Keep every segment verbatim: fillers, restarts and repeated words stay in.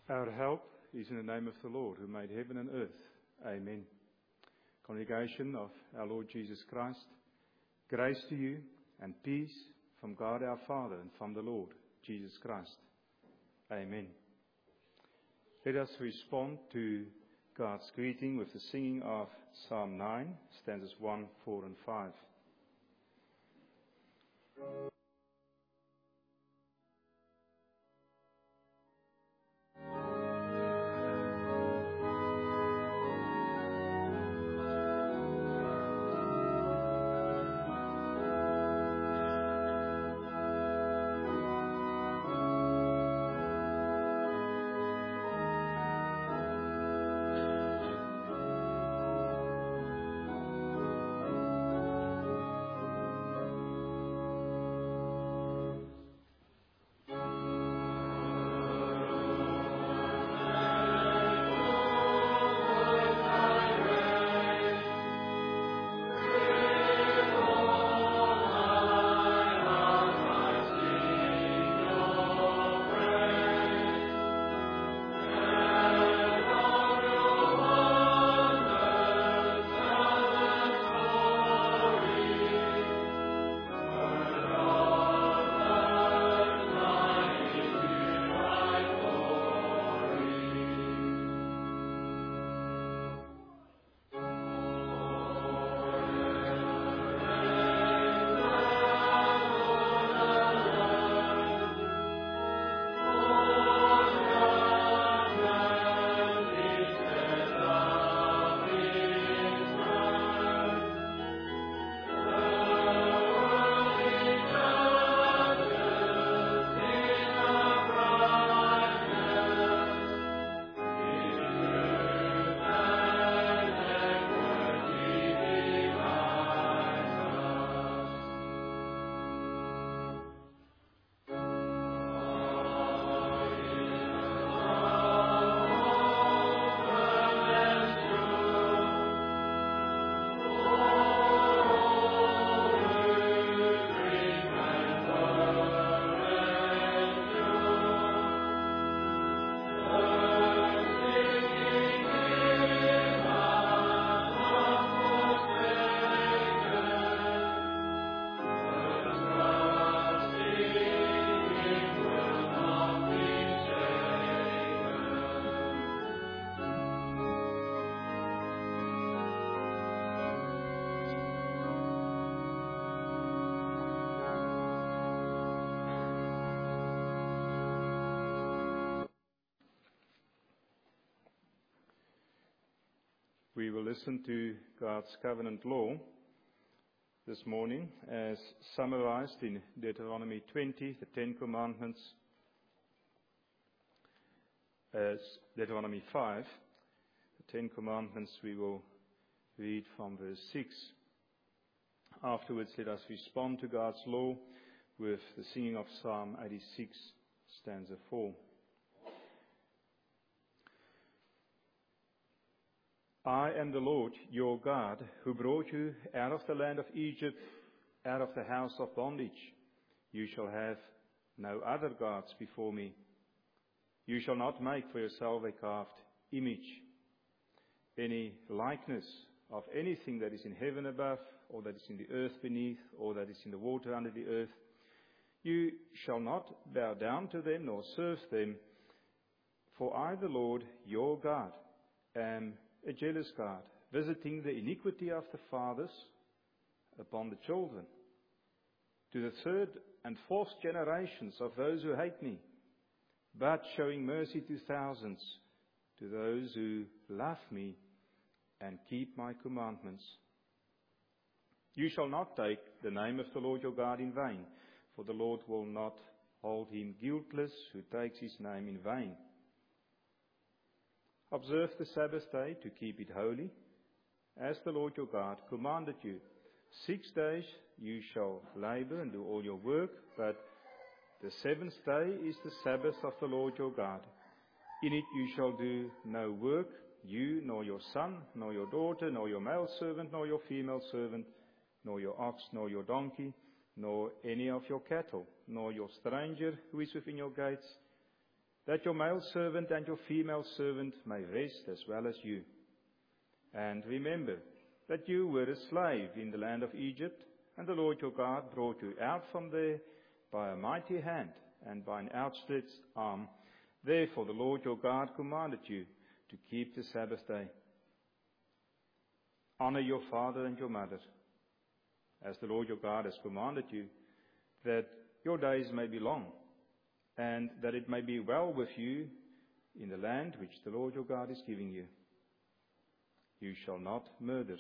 Our help is in the name of the Lord, who made heaven and earth. Amen. Congregation of our Lord Jesus Christ, grace to you and peace from God our Father and from the Lord Jesus Christ. Amen. Let us respond to God's greeting with the singing of Psalm nine, stanzas one, four, and five. We will listen to God's covenant law this morning as summarized in Deuteronomy twenty, the Ten Commandments, as Deuteronomy five, the Ten Commandments we will read from verse six. Afterwards, let us respond to God's law with the singing of Psalm eighty-six, stanza four. I am the Lord, your God, who brought you out of the land of Egypt, out of the house of bondage. You shall have no other gods before me. You shall not make for yourself a carved image, any likeness of anything that is in heaven above, or that is in the earth beneath, or that is in the water under the earth. You shall not bow down to them, nor serve them, for I, the Lord, your God, am a jealous God, visiting the iniquity of the fathers upon the children, to the third and fourth generations of those who hate me, but showing mercy to thousands, to those who love me and keep my commandments. You shall not take the name of the Lord your God in vain, for the Lord will not hold him guiltless who takes his name in vain. Observe the Sabbath day to keep it holy, as the Lord your God commanded you. Six days you shall labor and do all your work, but the seventh day is the Sabbath of the Lord your God. In it you shall do no work, you, nor your son, nor your daughter, nor your male servant, nor your female servant, nor your ox, nor your donkey, nor any of your cattle, nor your stranger who is within your gates. that your male servant and your female servant may rest as well as you. And remember that you were a slave in the land of Egypt, and the Lord your God brought you out from there by a mighty hand and by an outstretched arm. Therefore the Lord your God commanded you to keep the Sabbath day. Honor your father and your mother, as the Lord your God has commanded you, that your days may be long, and that it may be well with you in the land which the Lord your God is giving you. You shall not murder.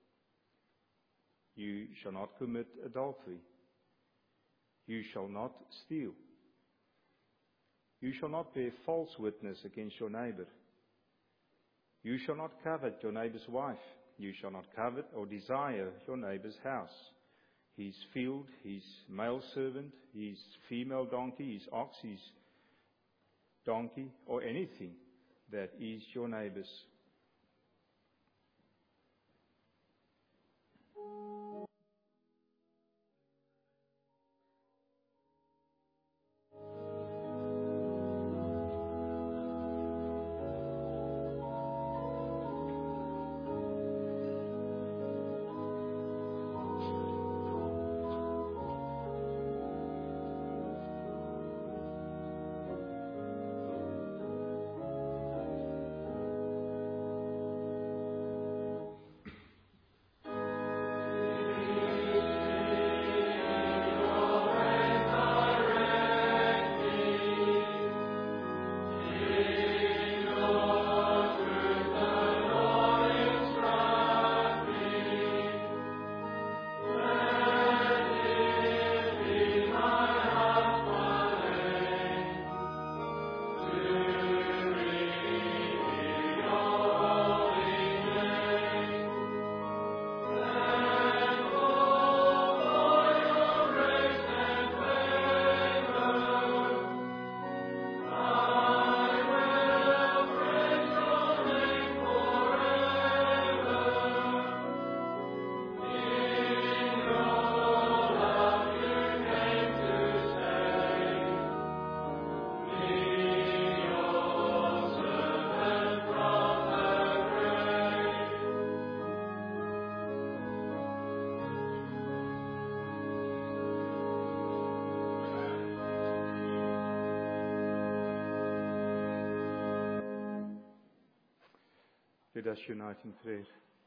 You shall not commit adultery. You shall not steal. You shall not bear false witness against your neighbor. You shall not covet your neighbor's wife. You shall not covet or desire your neighbor's house, his field, his male servant, his female donkey, his ox, his donkey, or anything that is your neighbor's. Let us unite in prayer.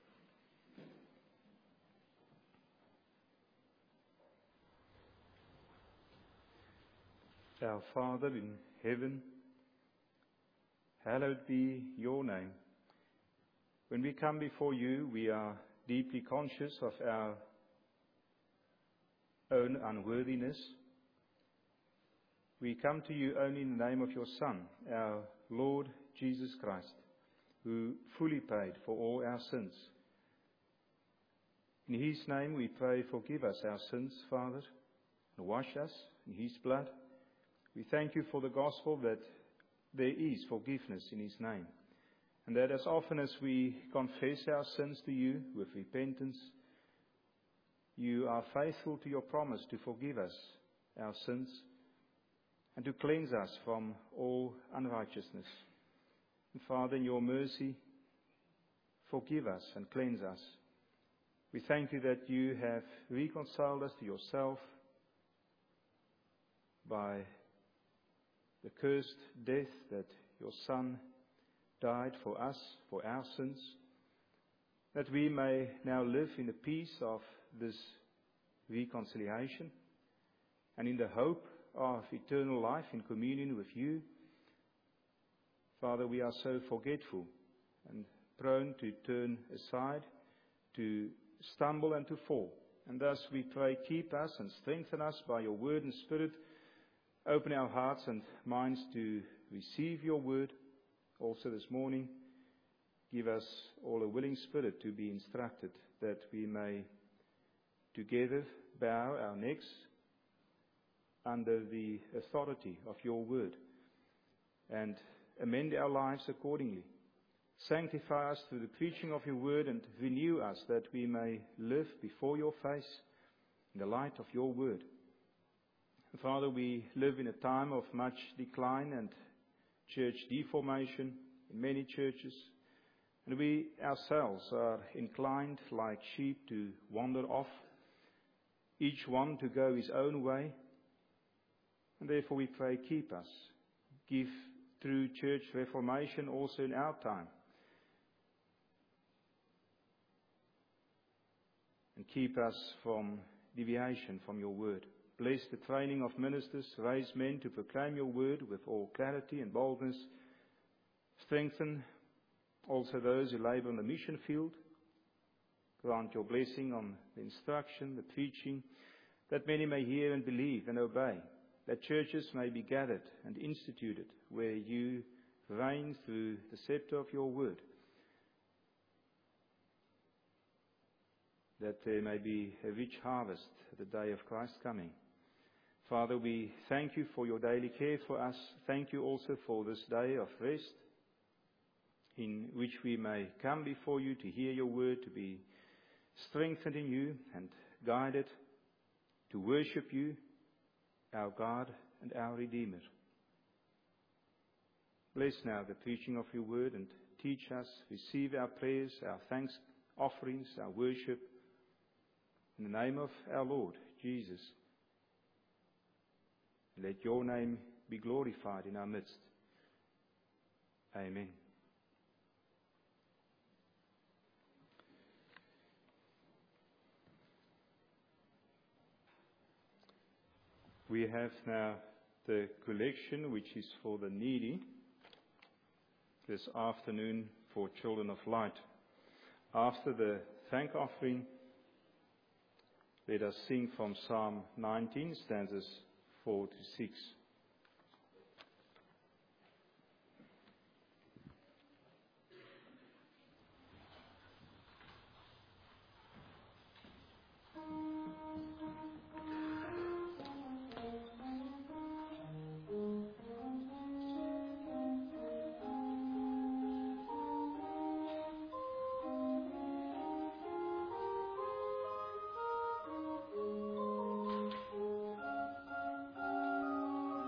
Our Father in heaven, hallowed be your name. When we come before you, we are deeply conscious of our own unworthiness. We come to you only in the name of your Son, our Lord Jesus Christ, who fully paid for all our sins. In his name we pray, forgive us our sins, Father, and wash us in his blood. We thank you for the gospel that there is forgiveness in his name, and that as often as we confess our sins to you with repentance, you are faithful to your promise to forgive us our sins and to cleanse us from all unrighteousness. And Father, in your mercy, forgive us and cleanse us. We thank you that you have reconciled us to yourself by the cursed death that your Son died for us, for our sins, that we may now live in the peace of this reconciliation and in the hope of eternal life in communion with you. Father, we are so forgetful and prone to turn aside, to stumble and to fall. And thus we pray, keep us and strengthen us by your word and spirit. Open our hearts and minds to receive your word. Also this morning, give us all a willing spirit to be instructed, that we may together bow our necks under the authority of your word and amend our lives accordingly. Sanctify us through the preaching of your word and renew us, that we may live before your face in the light of your word. Father, we live in a time of much decline and church deformation in many churches, and we ourselves are inclined like sheep to wander off, each one to go his own way. And therefore we pray, keep us. Give through church reformation also in our time. And keep us from deviation from your word. Bless the training of ministers, raise men to proclaim your word with all clarity and boldness. Strengthen also those who labor on the mission field. Grant your blessing on the instruction, the preaching, that many may hear and believe and obey, that churches may be gathered and instituted where you reign through the scepter of your word, that there may be a rich harvest at the day of Christ's coming. Father, we thank you for your daily care for us. Thank you also for this day of rest, in which we may come before you to hear your word, to be strengthened in you and guided, to worship you, our God and our Redeemer. Bless now the preaching of your word and teach us, receive our prayers, our thanks offerings, our worship, in the name of our Lord Jesus. Let your name be glorified in our midst. Amen. We have now the collection, which is for the needy, this afternoon for Children of Light. After the thank offering, let us sing from Psalm nineteen, stanzas four to six. Thank you.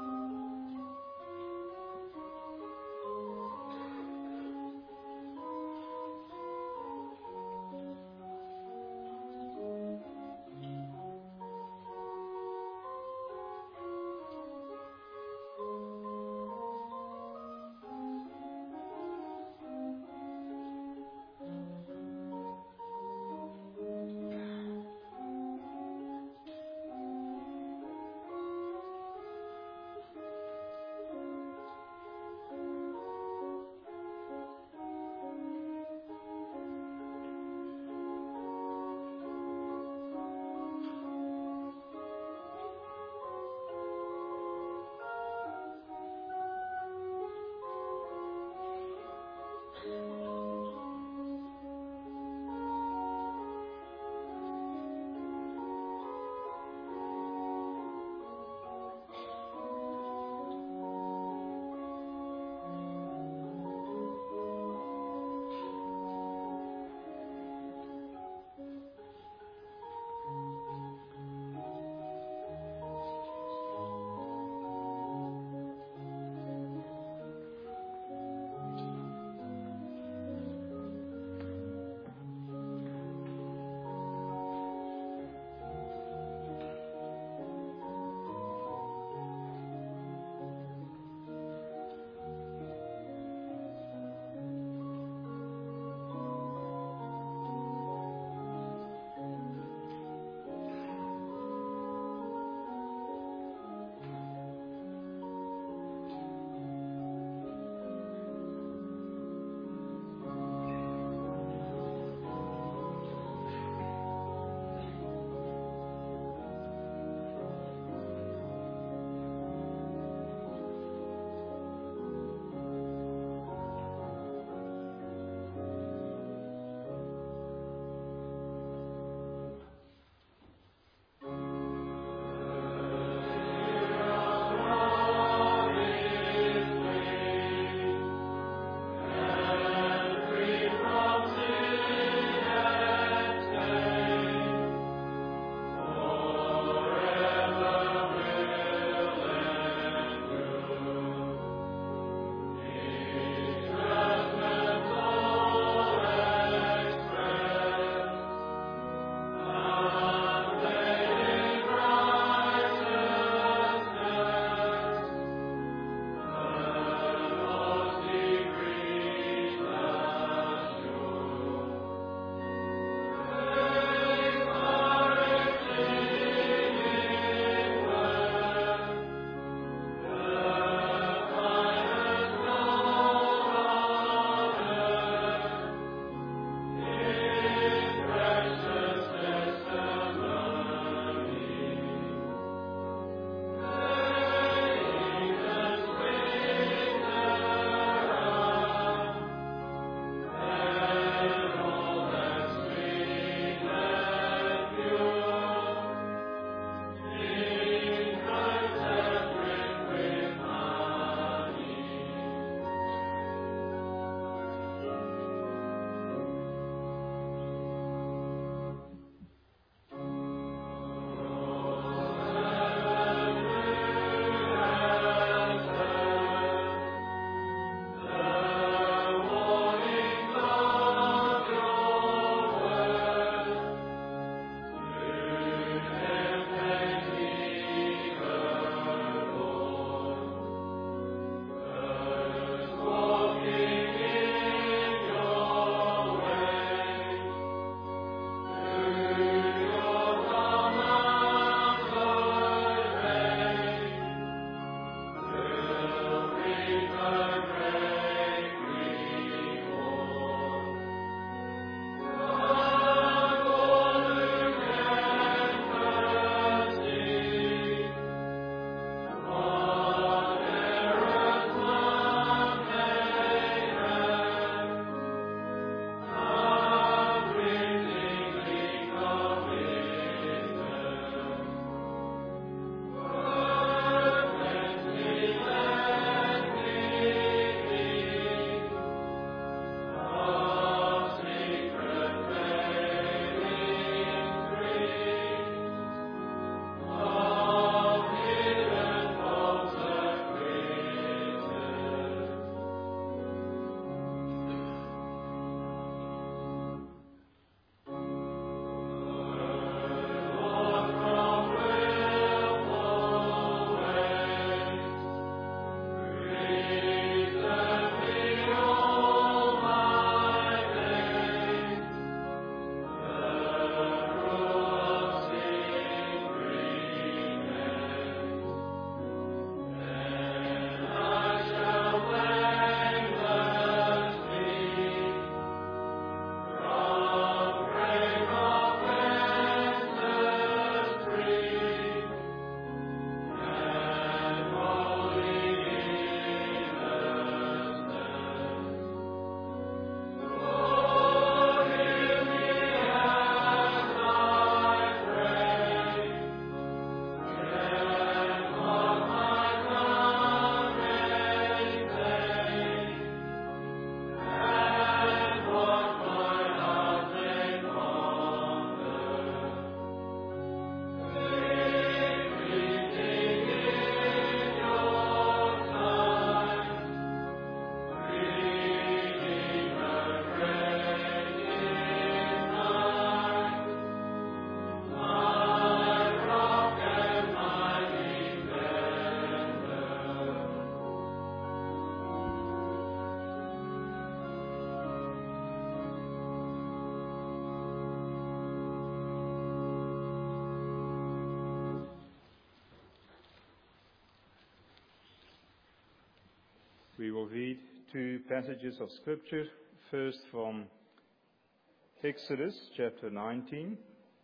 We will read two passages of Scripture, first from Exodus chapter nineteen,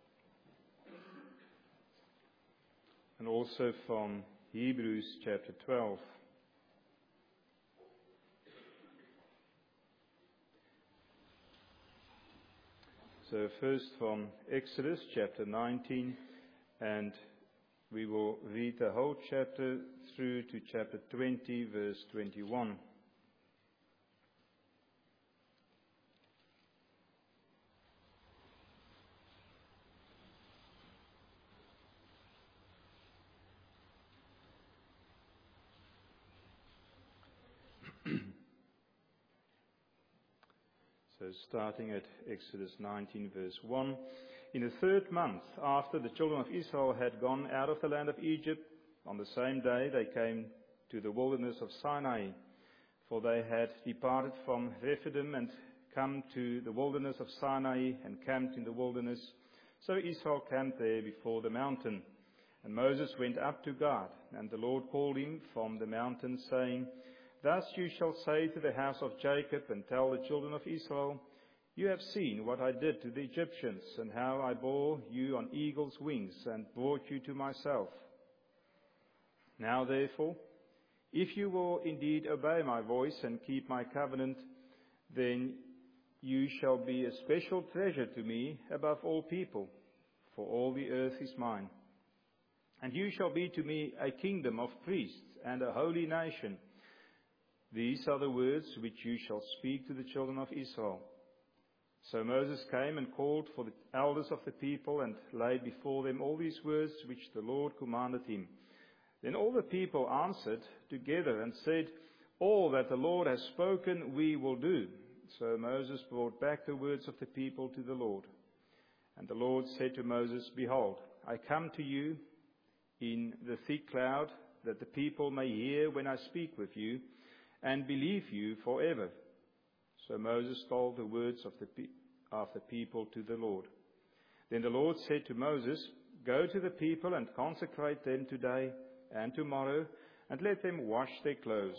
and also from Hebrews chapter twelve. So first from Exodus chapter nineteen, and we will read the whole chapter through to chapter twenty, verse twenty-one. So starting at Exodus nineteen, verse one. In the third month, after the children of Israel had gone out of the land of Egypt, on the same day they came to the wilderness of Sinai, for they had departed from Rephidim and come to the wilderness of Sinai and camped in the wilderness. So Israel camped there before the mountain. And Moses went up to God, and the Lord called him from the mountain, saying, Thus you shall say to the house of Jacob, and tell the children of Israel, You have seen what I did to the Egyptians, and how I bore you on eagle's wings, and brought you to myself. Now therefore, if you will indeed obey my voice and keep my covenant, then you shall be a special treasure to me above all people, for all the earth is mine. And you shall be to me a kingdom of priests and a holy nation. These are the words which you shall speak to the children of Israel. So Moses came and called for the elders of the people and laid before them all these words which the Lord commanded him. Then all the people answered together and said, All that the Lord has spoken we will do. So Moses brought back the words of the people to the Lord. And the Lord said to Moses, Behold, I come to you in the thick cloud, that the people may hear when I speak with you, and believe you forever. So Moses told the words of the, pe- of the people to the Lord. Then the Lord said to Moses, Go to the people and consecrate them today and tomorrow, and let them wash their clothes.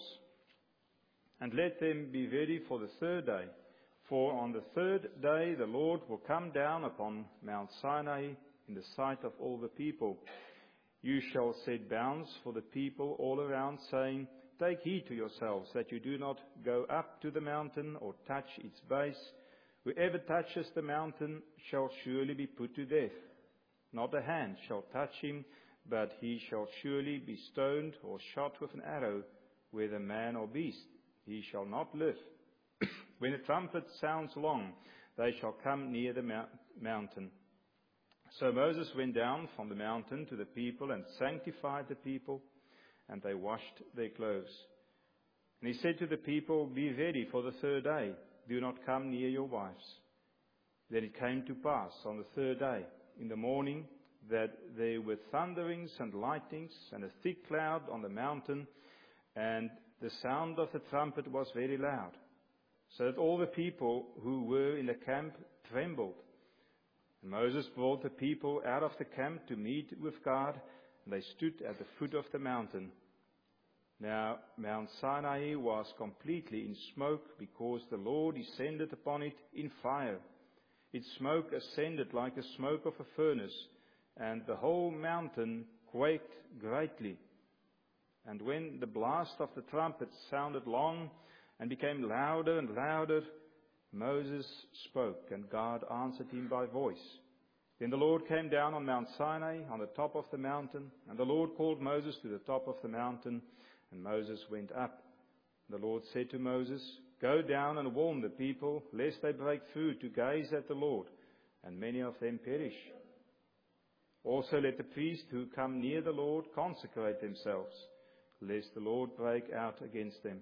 And let them be ready for the third day. For on the third day the Lord will come down upon Mount Sinai in the sight of all the people. You shall set bounds for the people all around, saying, Take heed to yourselves that you do not go up to the mountain or touch its base. Whoever touches the mountain shall surely be put to death. Not a hand shall touch him, but he shall surely be stoned or shot with an arrow, whether man or beast. He shall not live. When the trumpet sounds long, they shall come near the mount- mountain. So Moses went down from the mountain to the people and sanctified the people, and they washed their clothes. And he said to the people, Be ready for the third day. Do not come near your wives. Then it came to pass on the third day, in the morning, that there were thunderings and lightnings and a thick cloud on the mountain, and the sound of the trumpet was very loud, so that all the people who were in the camp trembled. And Moses brought the people out of the camp to meet with God, and they stood at the foot of the mountain. Now Mount Sinai was completely in smoke, because the Lord descended upon it in fire. Its smoke ascended like the smoke of a furnace, and the whole mountain quaked greatly. And when the blast of the trumpet sounded long and became louder and louder, Moses spoke, and God answered him by voice. Then the Lord came down on Mount Sinai, on the top of the mountain, and the Lord called Moses to the top of the mountain, and Moses went up. The Lord said to Moses, Go down and warn the people, lest they break through to gaze at the Lord, and many of them perish. Also let the priests who come near the Lord consecrate themselves, lest the Lord break out against them.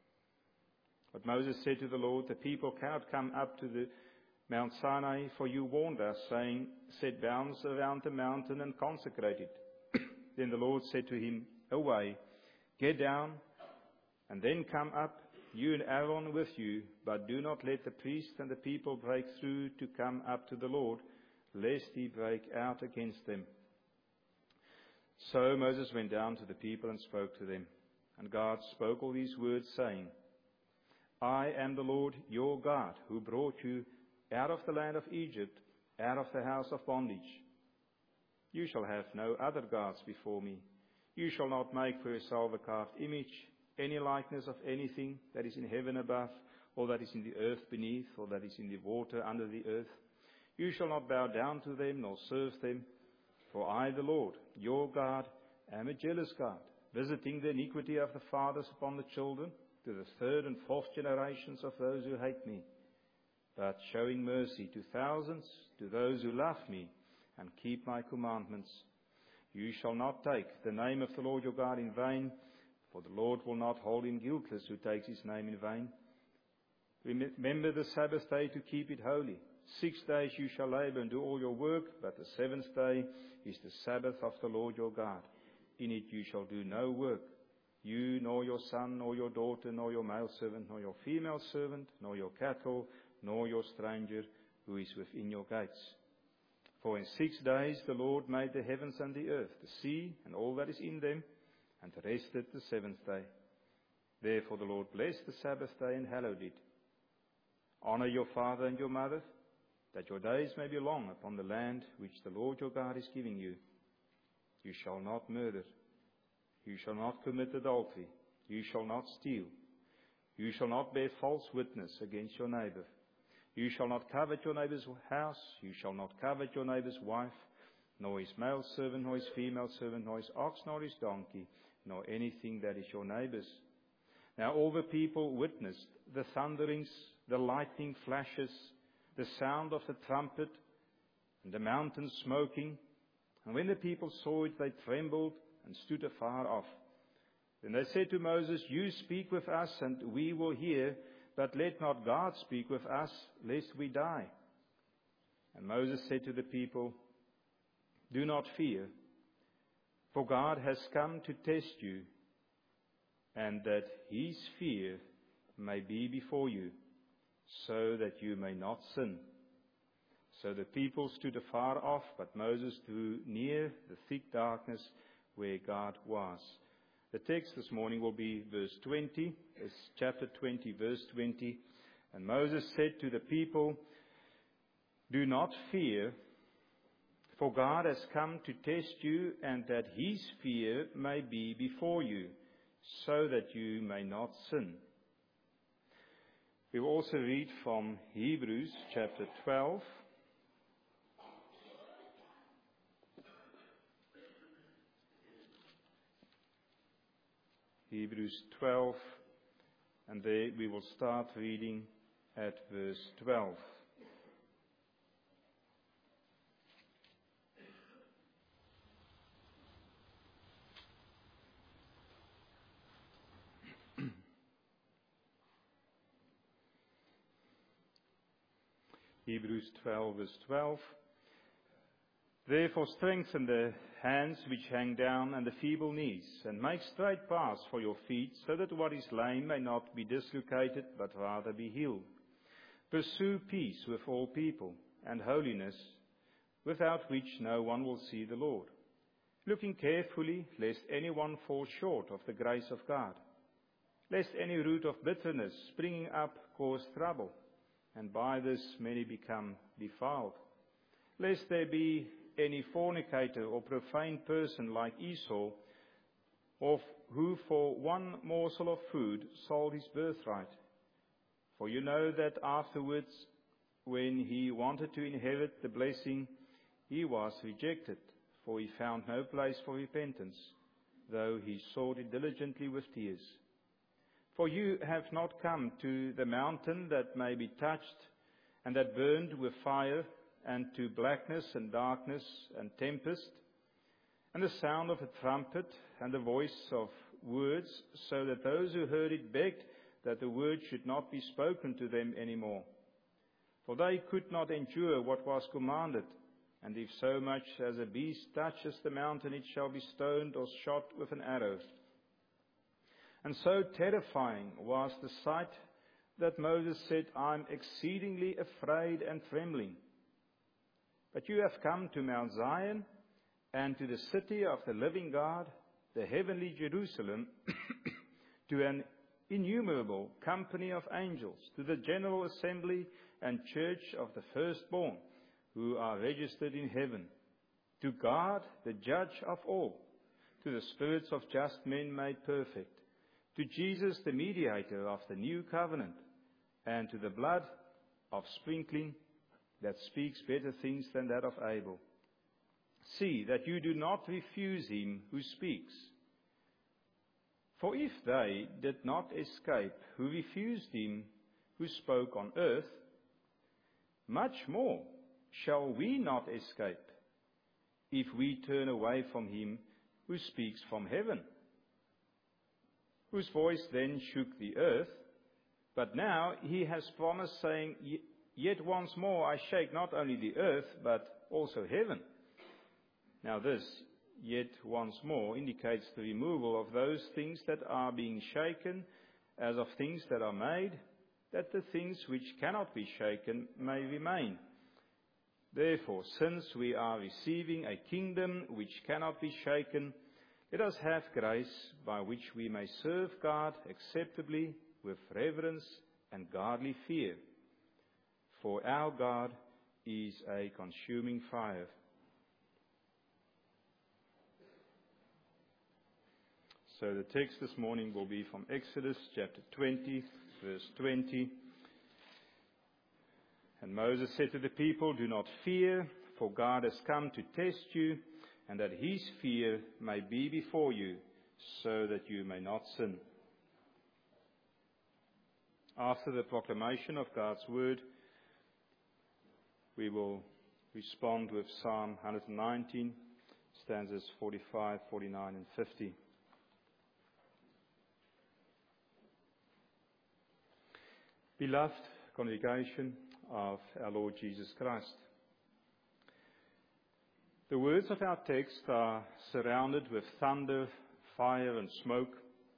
But Moses said to the Lord, The people cannot come up to the Mount Sinai, for you warned us, saying, Set bounds around the mountain and consecrate it. Then the Lord said to him, Away, get down, and then come up, you and Aaron with you, but do not let the priests and the people break through to come up to the Lord, lest he break out against them. So Moses went down to the people and spoke to them. And God spoke all these words, saying, I am the Lord your God, who brought you out of the land of Egypt, out of the house of bondage. You shall have no other gods before me. You shall not make for yourself a carved image, any likeness of anything that is in heaven above, or that is in the earth beneath, or that is in the water under the earth. You shall not bow down to them, nor serve them. For I, the Lord, your God, am a jealous God, visiting the iniquity of the fathers upon the children, to the third and fourth generations of those who hate me, but showing mercy to thousands, to those who love me and keep my commandments. You shall not take the name of the Lord your God in vain, for the Lord will not hold him guiltless who takes his name in vain. Remember the Sabbath day to keep it holy. Six days you shall labor and do all your work, but the seventh day is the Sabbath of the Lord your God. In it you shall do no work, you, nor your son, nor your daughter, nor your male servant, nor your female servant, nor your cattle, nor your stranger who is within your gates. For in six days the Lord made the heavens and the earth, the sea, and all that is in them, and rested the seventh day. Therefore the Lord blessed the Sabbath day and hallowed it. Honor your father and your mother, that your days may be long upon the land which the Lord your God is giving you. You shall not murder. You shall not commit adultery. You shall not steal. You shall not bear false witness against your neighbor. You shall not covet your neighbor's house. You shall not covet your neighbor's wife, nor his male servant, nor his female servant, nor his ox, nor his donkey, nor anything that is your neighbor's. Now all the people witnessed the thunderings, the lightning flashes, the sound of the trumpet, and the mountain smoking. And when the people saw it, they trembled and stood afar off. Then they said to Moses, You speak with us, and we will hear, but let not God speak with us, lest we die. And Moses said to the people, Do not fear, for God has come to test you, and that his fear may be before you, so that you may not sin. So the people stood afar off, but Moses drew near the thick darkness where God was. The text this morning will be verse twenty, it's chapter twenty, verse twenty. And Moses said to the people, Do not fear, for God has come to test you, and that his fear may be before you, so that you may not sin. We will also read from Hebrews chapter twelve. Hebrews twelve, and there we will start reading at verse twelve. Hebrews twelve, verse twelve. Therefore strengthen the hands which hang down and the feeble knees, and make straight paths for your feet, so that what is lame may not be dislocated, but rather be healed. Pursue peace with all people, and holiness, without which no one will see the Lord. Looking carefully, lest anyone fall short of the grace of God, lest any root of bitterness springing up cause trouble, and by this many become defiled. Lest there be any fornicator or profane person like Esau, of who for one morsel of food sold his birthright. For you know that afterwards, when he wanted to inherit the blessing, he was rejected, for he found no place for repentance, though he sought it diligently with tears. For you have not come to the mountain that may be touched, and that burned with fire, and to blackness and darkness and tempest, and the sound of a trumpet, and the voice of words, so that those who heard it begged that the word should not be spoken to them any more. For they could not endure what was commanded, and if so much as a beast touches the mountain, it shall be stoned or shot with an arrow. And so terrifying was the sight that Moses said, I am exceedingly afraid and trembling. But you have come to Mount Zion, and to the city of the living God, the heavenly Jerusalem, to an innumerable company of angels, to the general assembly and church of the firstborn who are registered in heaven, to God, the judge of all, to the spirits of just men made perfect, to Jesus, the mediator of the new covenant, and to the blood of sprinkling that speaks better things than that of Abel. See that you do not refuse him who speaks. For if they did not escape who refused him who spoke on earth, much more shall we not escape if we turn away from him who speaks from heaven, whose voice then shook the earth, but now he has promised, saying, Yet once more I shake not only the earth, but also heaven. Now this, yet once more, indicates the removal of those things that are being shaken, as of things that are made, that the things which cannot be shaken may remain. Therefore, since we are receiving a kingdom which cannot be shaken, let us have grace by which we may serve God acceptably with reverence and godly fear. For our God is a consuming fire. So the text this morning will be from Exodus chapter twenty, verse twenty. And Moses said to the people, Do not fear, for God has come to test you, and that his fear may be before you, so that you may not sin. After the proclamation of God's word, we will respond with Psalm one nineteen, stanzas forty-five, forty-nine, and fifty. Beloved congregation of our Lord Jesus Christ, the words of our text are surrounded with thunder, fire, and smoke.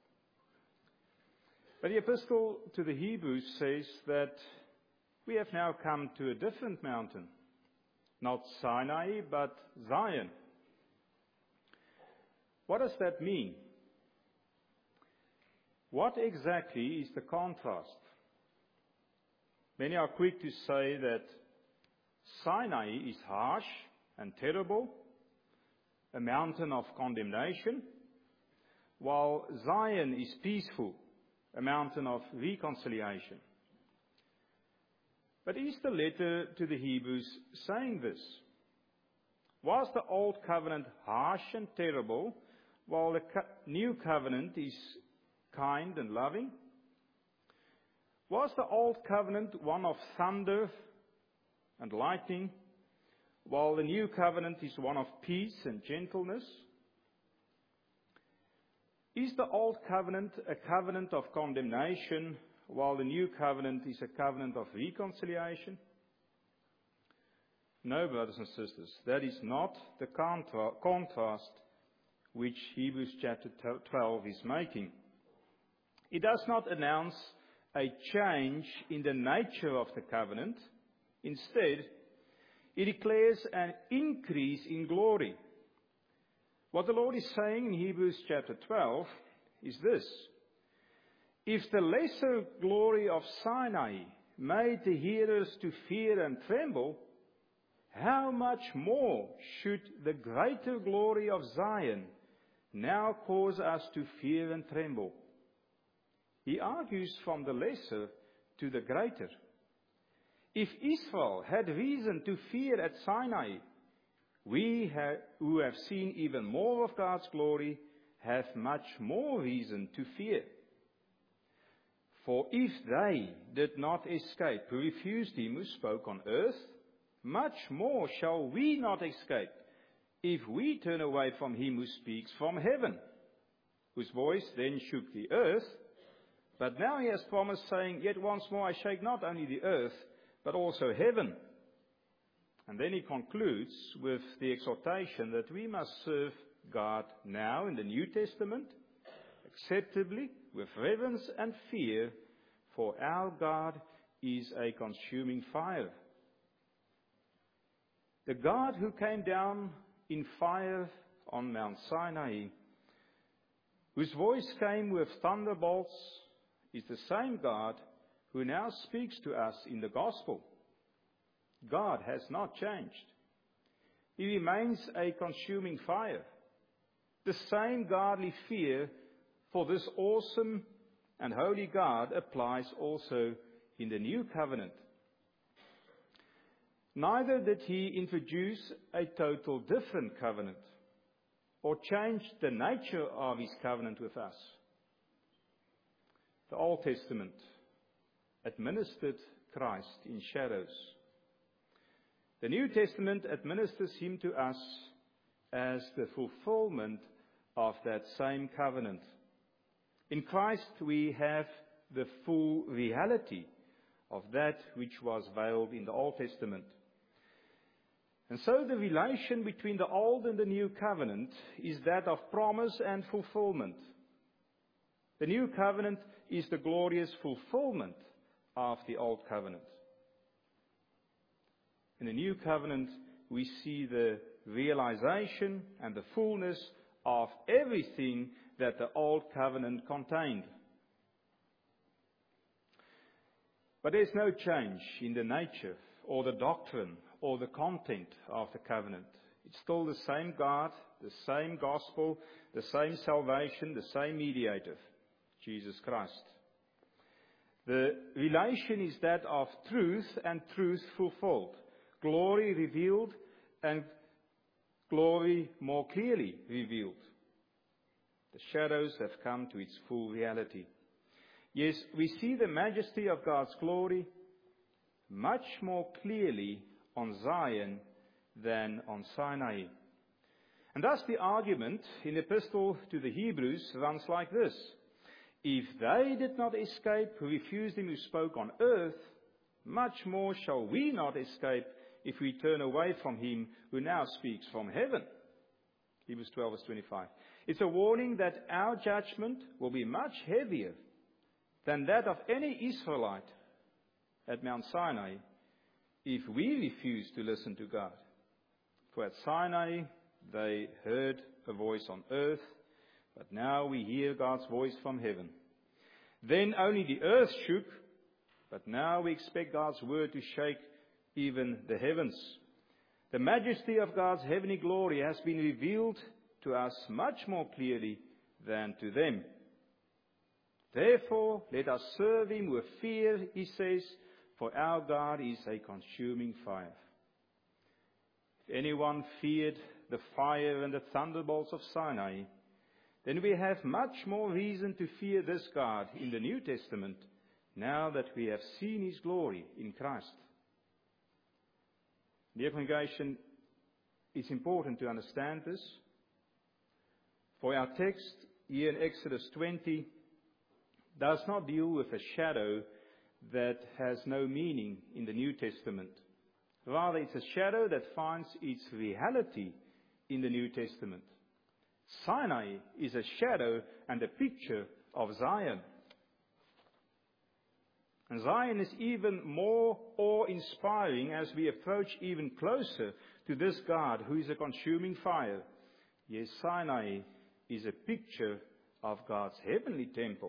But the epistle to the Hebrews says that we have now come to a different mountain, not Sinai, but Zion. What does that mean? What exactly is the contrast? Many are quick to say that Sinai is harsh and terrible, a mountain of condemnation, while Zion is peaceful, a mountain of reconciliation. But is the letter to the Hebrews saying this? Was the old covenant harsh and terrible, while the co- new covenant is kind and loving? Was the old covenant one of thunder and lightning, while the new covenant is one of peace and gentleness? Is the old covenant a covenant of condemnation, while the new covenant is a covenant of reconciliation? No, brothers and sisters, that is not the contra- contrast which Hebrews chapter twelve is making. It does not announce a change in the nature of the covenant. Instead, it declares an increase in glory. What the Lord is saying in Hebrews chapter twelve is this: if the lesser glory of Sinai made the hearers to fear and tremble, how much more should the greater glory of Zion now cause us to fear and tremble? He argues from the lesser to the greater. If Israel had reason to fear at Sinai, we have, who have seen even more of God's glory have much more reason to fear. For if they did not escape who refused him who spoke on earth, much more shall we not escape if we turn away from him who speaks from heaven, whose voice then shook the earth. But now he has promised, saying, Yet once more I shake not only the earth, but also heaven. And then he concludes with the exhortation that we must serve God now in the New Testament, acceptably, with reverence and fear, for our God is a consuming fire. The God who came down in fire on Mount Sinai whose voice came with thunderbolts, is the same God who now speaks to us in the gospel. God has not changed. He remains a consuming fire. The same godly fear for this awesome and holy God applies also in the new covenant. Neither did he introduce a total different covenant or change the nature of his covenant with us. The Old Testament administered Christ in shadows. The New Testament administers him to us as the fulfillment of that same covenant. In Christ we have the full reality of that which was veiled in the Old Testament. And so the relation between the Old and the New Covenant is that of promise and fulfillment. The New Covenant is the glorious fulfillment of the Old Covenant. In the New Covenant, we see the realization and the fullness of everything that the Old Covenant contained. But there's no change in the nature or the doctrine or the content of the covenant. It's still the same God, the same gospel, the same salvation, the same mediator, Jesus Christ. The relation is that of truth and truth fulfilled, glory revealed and glory more clearly revealed. The shadows have come to its full reality. Yes, we see the majesty of God's glory much more clearly on Zion than on Sinai. And thus the argument in the epistle to the Hebrews runs like this. If they did not escape who refused him who spoke on earth, much more shall we not escape if we turn away from him who now speaks from heaven. Hebrews twelve verse twenty-five. It's a warning that our judgment will be much heavier than that of any Israelite at Mount Sinai if we refuse to listen to God. For at Sinai they heard a voice on earth, but now we hear God's voice from heaven. Then only the earth shook, but now we expect God's word to shake even the heavens. The majesty of God's heavenly glory has been revealed to us much more clearly than to them. Therefore, let us serve him with fear, he says, for our God is a consuming fire. If anyone feared the fire and the thunderbolts of Sinai, then we have much more reason to fear this God in the New Testament, now that we have seen his glory in Christ. Dear congregation, it's important to understand this. For our text here in Exodus twenty does not deal with a shadow that has no meaning in the New Testament. Rather, it's a shadow that finds its reality in the New Testament. Sinai is a shadow and a picture of Zion. And Zion is even more awe-inspiring as we approach even closer to this God who is a consuming fire. Yes, Sinai is a picture of God's heavenly temple.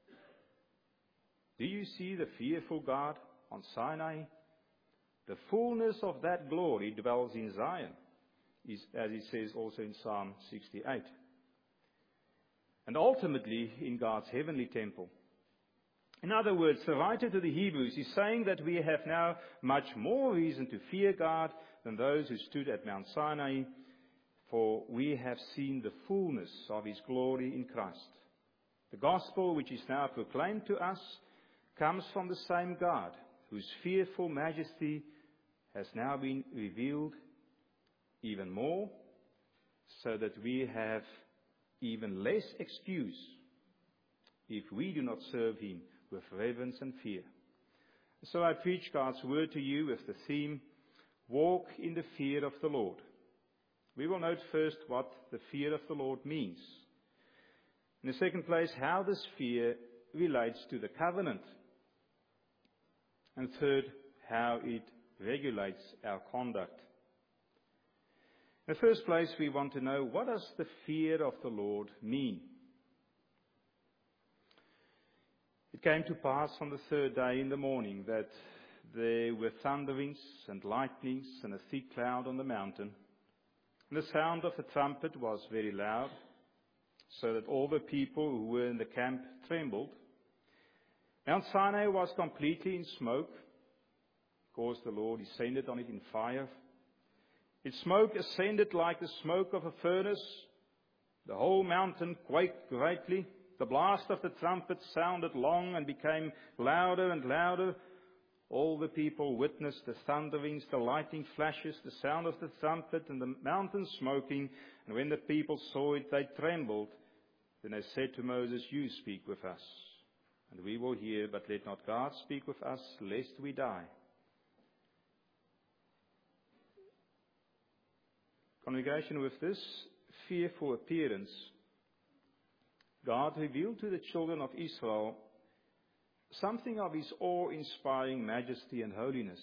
Do you see the fearful God on Sinai? The fullness of that glory dwells in Zion, is, as it says also in Psalm sixty-eight. And ultimately in God's heavenly temple. In other words, the writer to the Hebrews is saying that we have now much more reason to fear God than those who stood at Mount Sinai, for we have seen the fullness of his glory in Christ. The gospel which is now proclaimed to us comes from the same God, whose fearful majesty has now been revealed even more, so that we have even less excuse if we do not serve him with reverence and fear. So I preach God's word to you with the theme, Walk in the Fear of the Lord. We will note first what the fear of the Lord means. In the second place, how this fear relates to the covenant. And third, how it regulates our conduct. In the first place, we want to know, what does the fear of the Lord mean? It came to pass on the third day in the morning that there were thunderings and lightnings and a thick cloud on the mountain. And the sound of the trumpet was very loud, so that all the people who were in the camp trembled. Mount Sinai was completely in smoke. Of course, the Lord descended on it in fire. Its smoke ascended like the smoke of a furnace. The whole mountain quaked greatly. The blast of the trumpet sounded long and became louder and louder. All the people witnessed the thunderings, the lightning flashes, the sound of the trumpet, and the mountain smoking. And when the people saw it, they trembled. Then they said to Moses, "You speak with us, and we will hear, but let not God speak with us, lest we die." Congregation, with this fearful appearance, God revealed to the children of Israel something of His awe-inspiring majesty and holiness,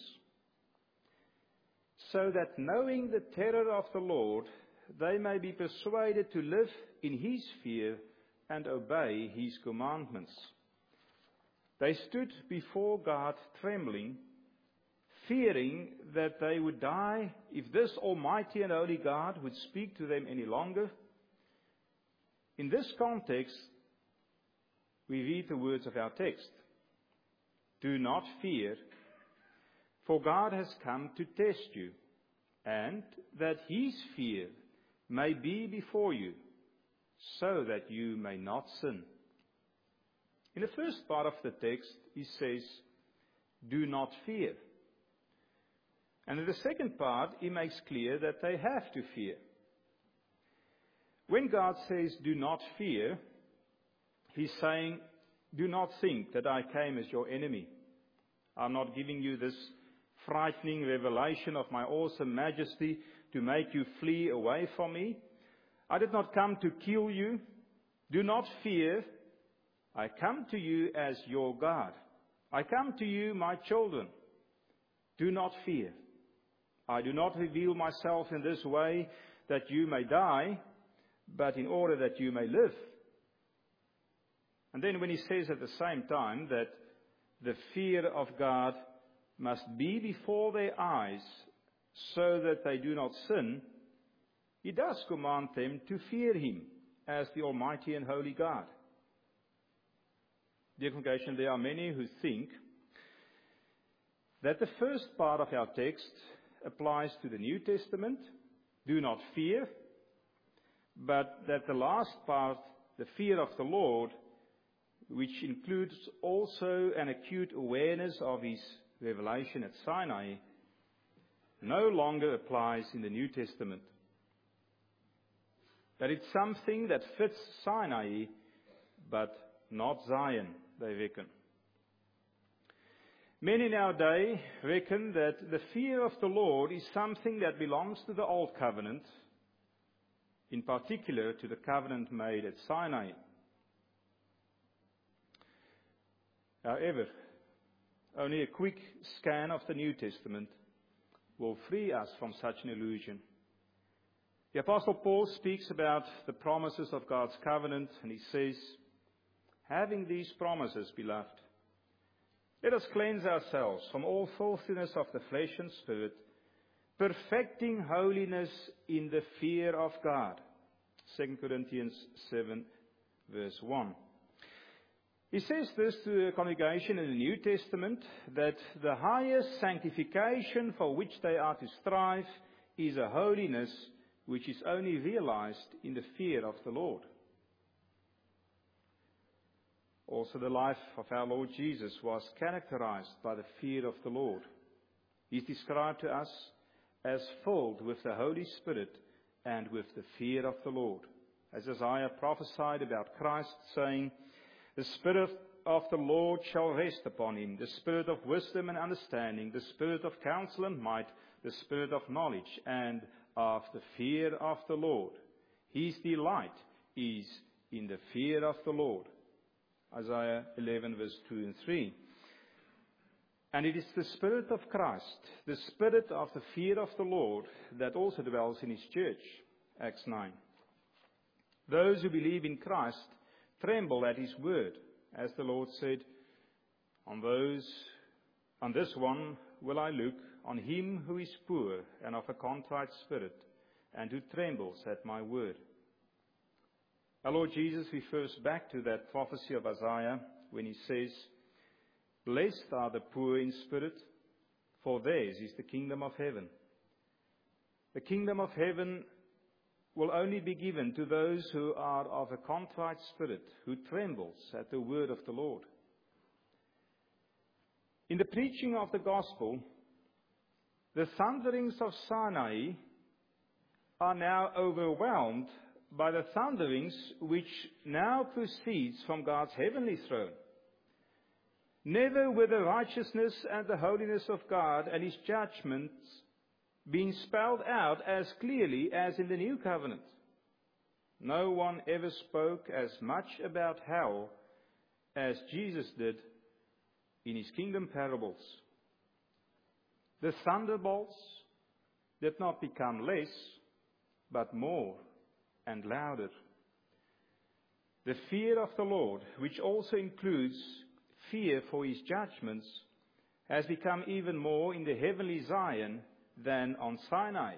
so that knowing the terror of the Lord, they may be persuaded to live in His fear and obey His commandments. They stood before God trembling, fearing that they would die if this almighty and holy God would speak to them any longer. In this context, we read the words of our text. "Do not fear, for God has come to test you, and that His fear may be before you, so that you may not sin." In the first part of the text, He says, "Do not fear." And in the second part, He makes clear that they have to fear. When God says, "Do not fear," He's saying, "Do not think that I came as your enemy. I'm not giving you this frightening revelation of my awesome majesty to make you flee away from me. I did not come to kill you. Do not fear. I come to you as your God. I come to you, my children. Do not fear. I do not reveal myself in this way that you may die, but in order that you may live." And then when He says at the same time that the fear of God must be before their eyes so that they do not sin, He does command them to fear Him as the Almighty and Holy God. Dear congregation, there are many who think that the first part of our text applies to the New Testament, "Do not fear," but that the last part, the fear of the Lord, which includes also an acute awareness of His revelation at Sinai, no longer applies in the New Testament. That it's something that fits Sinai, but not Zion, they reckon. Many in our day reckon that the fear of the Lord is something that belongs to the Old Covenant, in particular to the covenant made at Sinai. However, only a quick scan of the New Testament will free us from such an illusion. The Apostle Paul speaks about the promises of God's covenant, and he says, "Having these promises, beloved, let us cleanse ourselves from all filthiness of the flesh and spirit, perfecting holiness in the fear of God." Second Corinthians seven, verse one. He says this to a congregation in the New Testament, that the highest sanctification for which they are to strive is a holiness which is only realized in the fear of the Lord. Also, the life of our Lord Jesus was characterized by the fear of the Lord. He is described to us as filled with the Holy Spirit and with the fear of the Lord. As Isaiah prophesied about Christ, saying, "The Spirit of the Lord shall rest upon Him, the Spirit of wisdom and understanding, the Spirit of counsel and might, the Spirit of knowledge and of the fear of the Lord. His delight is in the fear of the Lord." Isaiah eleven, verse two and three. And it is the Spirit of Christ, the Spirit of the fear of the Lord, that also dwells in His church. Acts nine. Those who believe in Christ tremble at His word, as the Lord said, On those, on this one will I look, on him who is poor and of a contrite spirit, and who trembles at my word. Our Lord Jesus refers back to that prophecy of Isaiah when he says, "Blessed are the poor in spirit, for theirs is the kingdom of heaven." The kingdom of heaven will only be given to those who are of a contrite spirit, who trembles at the word of the Lord. In the preaching of the gospel, the thunderings of Sinai are now overwhelmed by the thunderings which now proceeds from God's heavenly throne. Never were the righteousness and the holiness of God and His judgments being spelled out as clearly as in the New Covenant. No one ever spoke as much about hell as Jesus did in His kingdom parables. The thunderbolts did not become less, but more and louder. The fear of the Lord, which also includes fear for His judgments, has become even more in the heavenly Zion than on Sinai.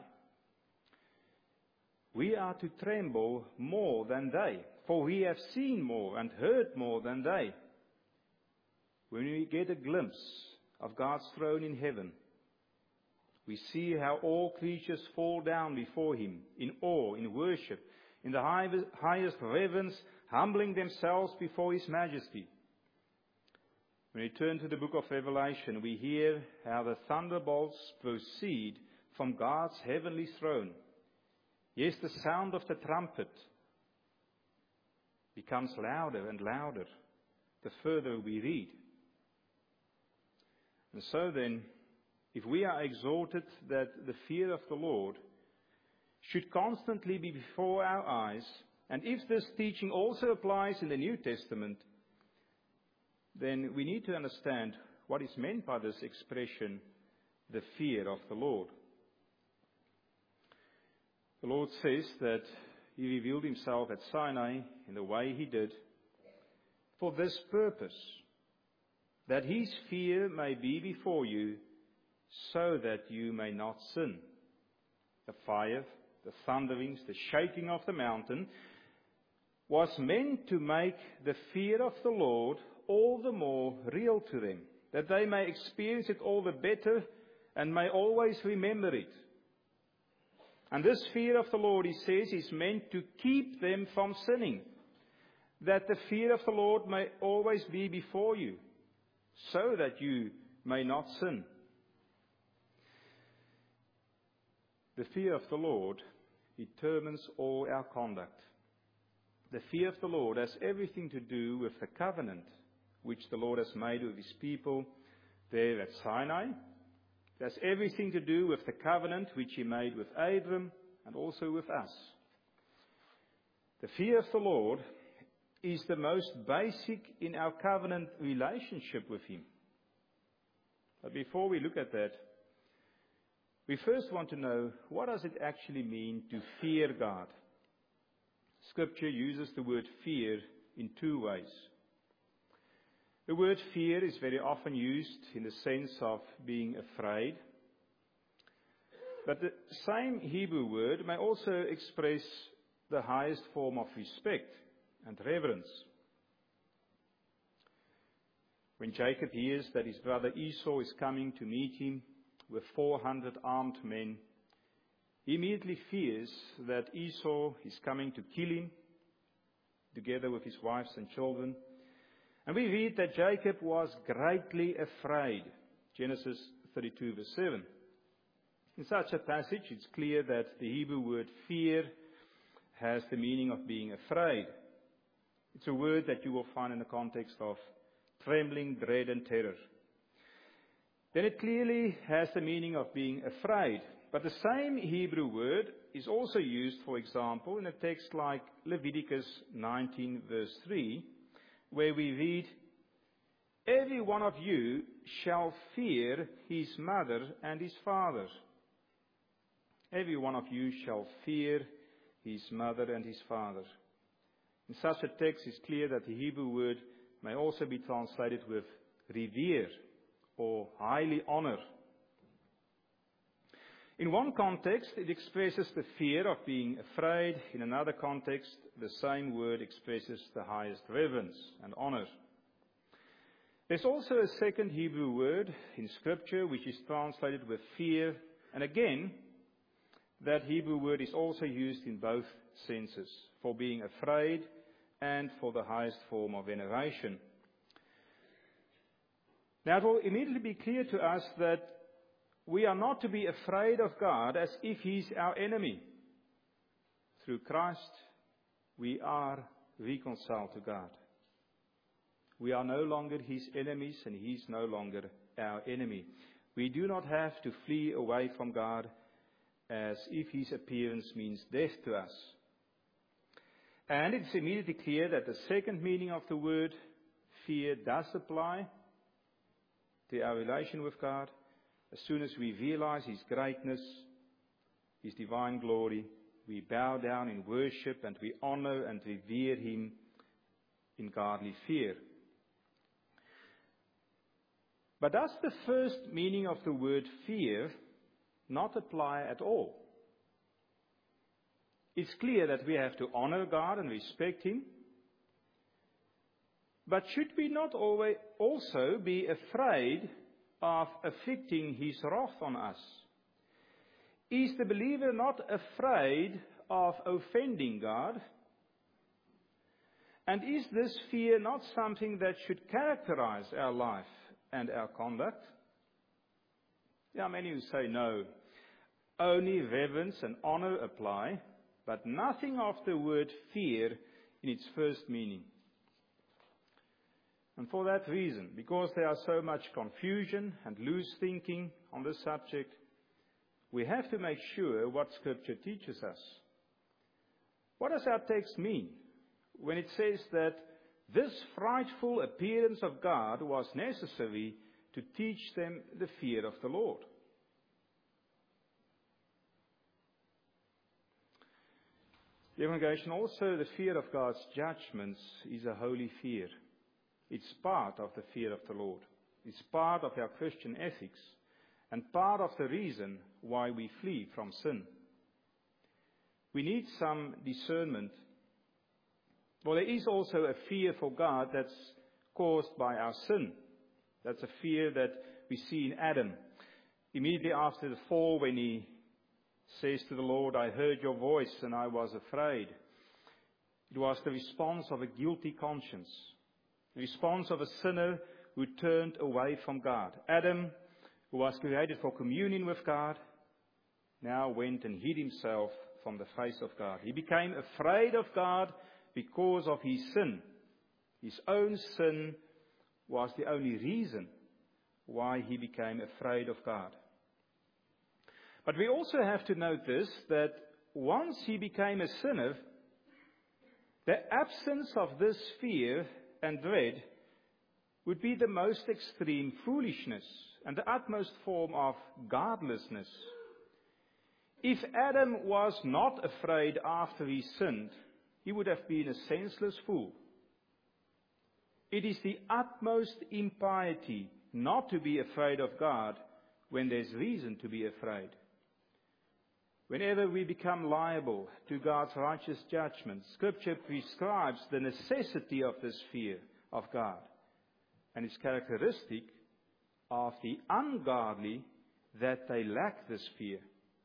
We are to tremble more than they, for we have seen more and heard more than they. When we get a glimpse of God's throne in heaven, we see how all creatures fall down before Him in awe, in worship, in the highest reverence, humbling themselves before His majesty. When we turn to the book of Revelation, we hear how the thunderbolts proceed from God's heavenly throne. Yes, the sound of the trumpet becomes louder and louder the further we read. And so then, if we are exhorted that the fear of the Lord should constantly be before our eyes, and if this teaching also applies in the New Testament, then we need to understand what is meant by this expression, the fear of the Lord. The Lord says that He revealed Himself at Sinai in the way He did for this purpose, that His fear may be before you, so that you may not sin. The fire, the thunderings, the shaking of the mountain was meant to make the fear of the Lord all the more real to them, that they may experience it all the better and may always remember it. And this fear of the Lord, He says, is meant to keep them from sinning, that the fear of the Lord may always be before you, so that you may not sin. The fear of the Lord determines all our conduct. The fear of the Lord has everything to do with the covenant which the Lord has made with His people there at Sinai. It has everything to do with the covenant which He made with Abram and also with us. The fear of the Lord is the most basic in our covenant relationship with Him. But before we look at that, we first want to know, what does it actually mean to fear God? Scripture uses the word fear in two ways. The word fear is very often used in the sense of being afraid. But the same Hebrew word may also express the highest form of respect and reverence. When Jacob hears that his brother Esau is coming to meet him with four hundred armed men, he immediately fears that Esau is coming to kill him, together with his wives and children. And we read that Jacob was greatly afraid. Genesis thirty-two, verse seven. In such a passage, it's clear that the Hebrew word fear has the meaning of being afraid. It's a word that you will find in the context of trembling, dread, and terror. Then it clearly has the meaning of being afraid. But the same Hebrew word is also used, for example, in a text like Leviticus nineteen, verse three, where we read, "Every one of you shall fear his mother and his father." Every one of you shall fear his mother and his father. In such a text, it's clear that the Hebrew word may also be translated with revere or highly honor. In one context, it expresses the fear of being afraid. In another context, the same word expresses the highest reverence and honor. There's also a second Hebrew word in Scripture which is translated with fear. And again, that Hebrew word is also used in both senses, for being afraid and for the highest form of veneration. Now, it will immediately be clear to us that we are not to be afraid of God as if He's our enemy. Through Christ, we are reconciled to God. We are no longer His enemies, and He's no longer our enemy. We do not have to flee away from God as if His appearance means death to us. And it's immediately clear that the second meaning of the word fear does apply to our relation with God. As soon as we realize His greatness, His divine glory, we bow down in worship and we honor and revere Him in godly fear. But does the first meaning of the word fear not apply at all? It's clear that we have to honor God and respect Him. But should we not always also be afraid of afflicting His wrath on us? Is the believer not afraid of offending God? And is this fear not something that should characterize our life and our conduct? There are many who say no. Only reverence and honor apply, but nothing of the word fear in its first meaning. And for that reason, because there are so much confusion and loose thinking on this subject, we have to make sure what Scripture teaches us. What does our text mean when it says that this frightful appearance of God was necessary to teach them the fear of the Lord? The congregation, also the fear of God's judgments is a holy fear. It's part of the fear of the Lord. It's part of our Christian ethics and part of the reason why we flee from sin. We need some discernment. Well, there is also a fear for God that's caused by our sin. That's a fear that we see in Adam. Immediately after the fall, when he says to the Lord, "I heard your voice and I was afraid." It was the response of a guilty conscience. The response of a sinner who turned away from God. Adam, who was created for communion with God, now went and hid himself from the face of God. He became afraid of God because of his sin. His own sin was the only reason why he became afraid of God. But we also have to note this, that once he became a sinner, the absence of this fear and dread would be the most extreme foolishness and the utmost form of godlessness. If Adam was not afraid after he sinned, he would have been a senseless fool. It is the utmost impiety not to be afraid of God when there's reason to be afraid. Whenever we become liable to God's righteous judgment, Scripture prescribes the necessity of this fear of God. And it's characteristic of the ungodly that they lack this fear.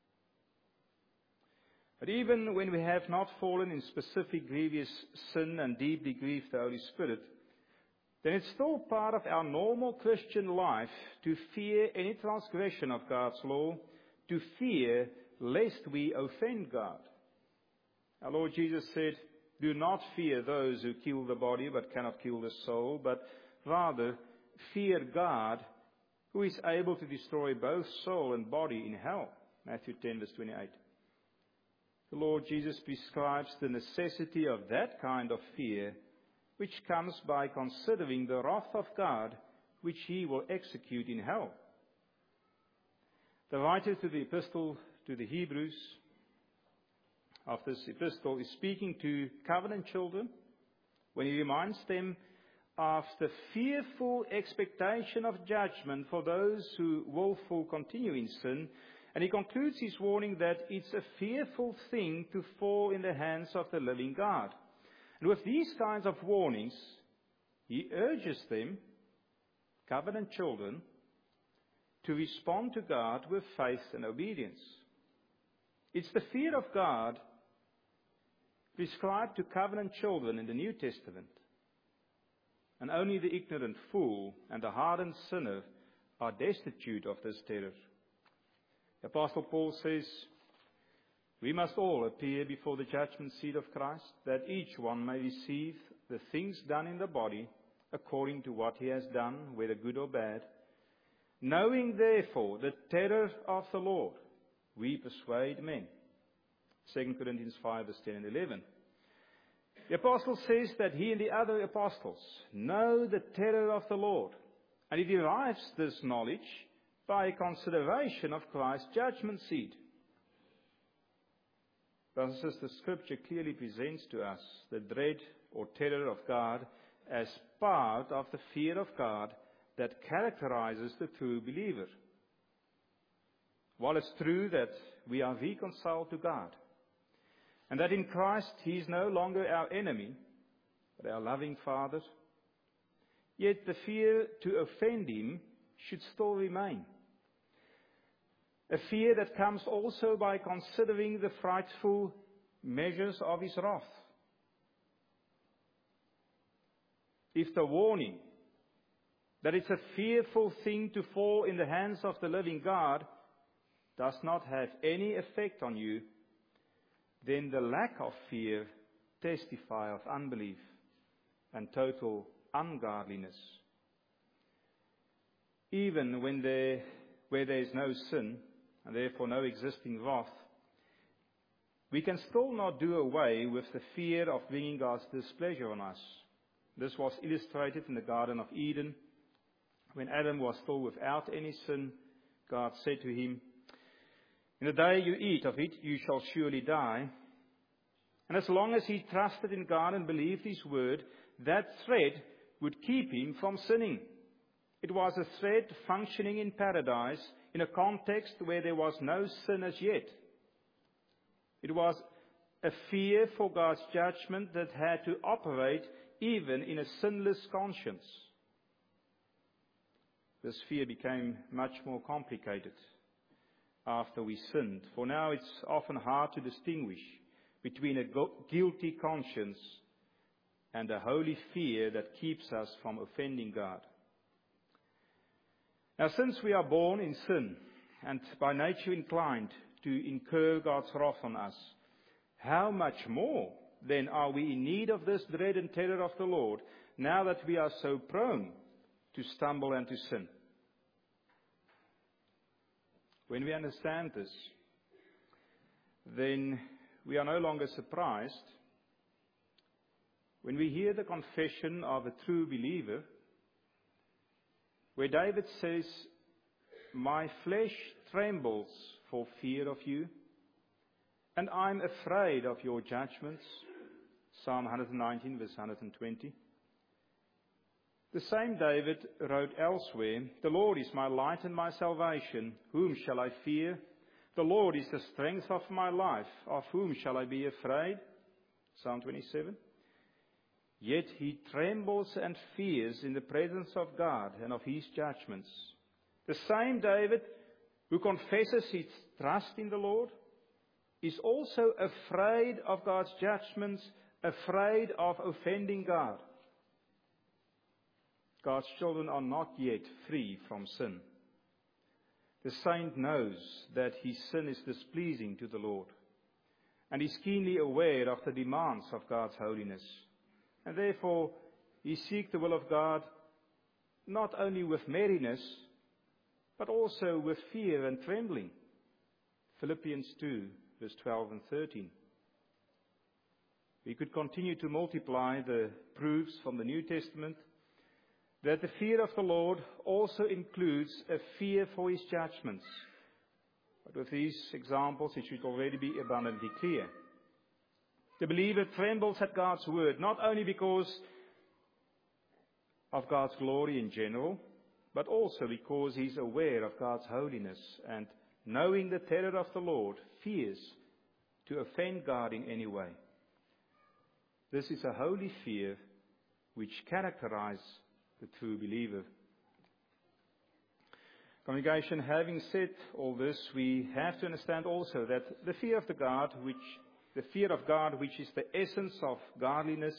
But even when we have not fallen in specific grievous sin and deeply grieved the Holy Spirit, then it's still part of our normal Christian life to fear any transgression of God's law, to fear lest we offend God. Our Lord Jesus said, "Do not fear those who kill the body but cannot kill the soul, but rather fear God, who is able to destroy both soul and body in hell." Matthew ten, verse twenty-eight. The Lord Jesus prescribes the necessity of that kind of fear, which comes by considering the wrath of God, which He will execute in hell. The writer to the epistle to the Hebrews of this epistle is speaking to covenant children when he reminds them of the fearful expectation of judgment for those who willful continue in sin. And he concludes his warning that it's a fearful thing to fall in the hands of the living God. And with these kinds of warnings, he urges them, covenant children, to respond to God with faith and obedience. It's the fear of God prescribed to covenant children in the New Testament. And only the ignorant fool and the hardened sinner are destitute of this terror. The Apostle Paul says, we must all appear before the judgment seat of Christ, that each one may receive the things done in the body according to what he has done, whether good or bad. Knowing therefore the terror of the Lord, we persuade men. Second Corinthians five, verse ten and eleven. The apostle says that he and the other apostles know the terror of the Lord, and he derives this knowledge by a consideration of Christ's judgment seat. Brothers and sisters, Scripture clearly presents to us the dread or terror of God as part of the fear of God that characterizes the true believer. While it's true that we are reconciled to God, and that in Christ He is no longer our enemy, but our loving Father, yet the fear to offend Him should still remain. A fear that comes also by considering the frightful measures of His wrath. If the warning that it's a fearful thing to fall in the hands of the living God does not have any effect on you, then the lack of fear testifies of unbelief and total ungodliness. Even when there, where there is no sin, and therefore no existing wrath, we can still not do away with the fear of bringing God's displeasure on us. This was illustrated in the Garden of Eden. When Adam was still without any sin, God said to him, "In the day you eat of it, you shall surely die." And as long as he trusted in God and believed His word, that thread would keep him from sinning. It was a thread functioning in paradise in a context where there was no sin as yet. It was a fear for God's judgment that had to operate even in a sinless conscience. This fear became much more complicated after we sinned, for now it's often hard to distinguish between a guilty conscience and a holy fear that keeps us from offending God. Now, since we are born in sin and by nature inclined to incur God's wrath on us, how much more then are we in need of this dread and terror of the Lord, now that we are so prone to stumble and to sin? When we understand this, then we are no longer surprised when we hear the confession of a true believer, where David says, "My flesh trembles for fear of you, and I'm afraid of your judgments." Psalm one nineteen, verse one twenty. The same David wrote elsewhere, "The Lord is my light and my salvation. Whom shall I fear? The Lord is the strength of my life. Of whom shall I be afraid?" Psalm twenty-seven. Yet he trembles and fears in the presence of God and of His judgments. The same David who confesses his trust in the Lord is also afraid of God's judgments, afraid of offending God. God's children are not yet free from sin. The saint knows that his sin is displeasing to the Lord, and is keenly aware of the demands of God's holiness. And therefore, he seeks the will of God not only with merriness, but also with fear and trembling. Philippians two, verse twelve and thirteen. We could continue to multiply the proofs from the New Testament that the fear of the Lord also includes a fear for His judgments. But with these examples, it should already be abundantly clear. The believer trembles at God's word, not only because of God's glory in general, but also because he's aware of God's holiness and, knowing the terror of the Lord, fears to offend God in any way. This is a holy fear which characterizes the true believer. Congregation, having said all this, we have to understand also that the fear of the God, which the fear of God, which is the essence of godliness,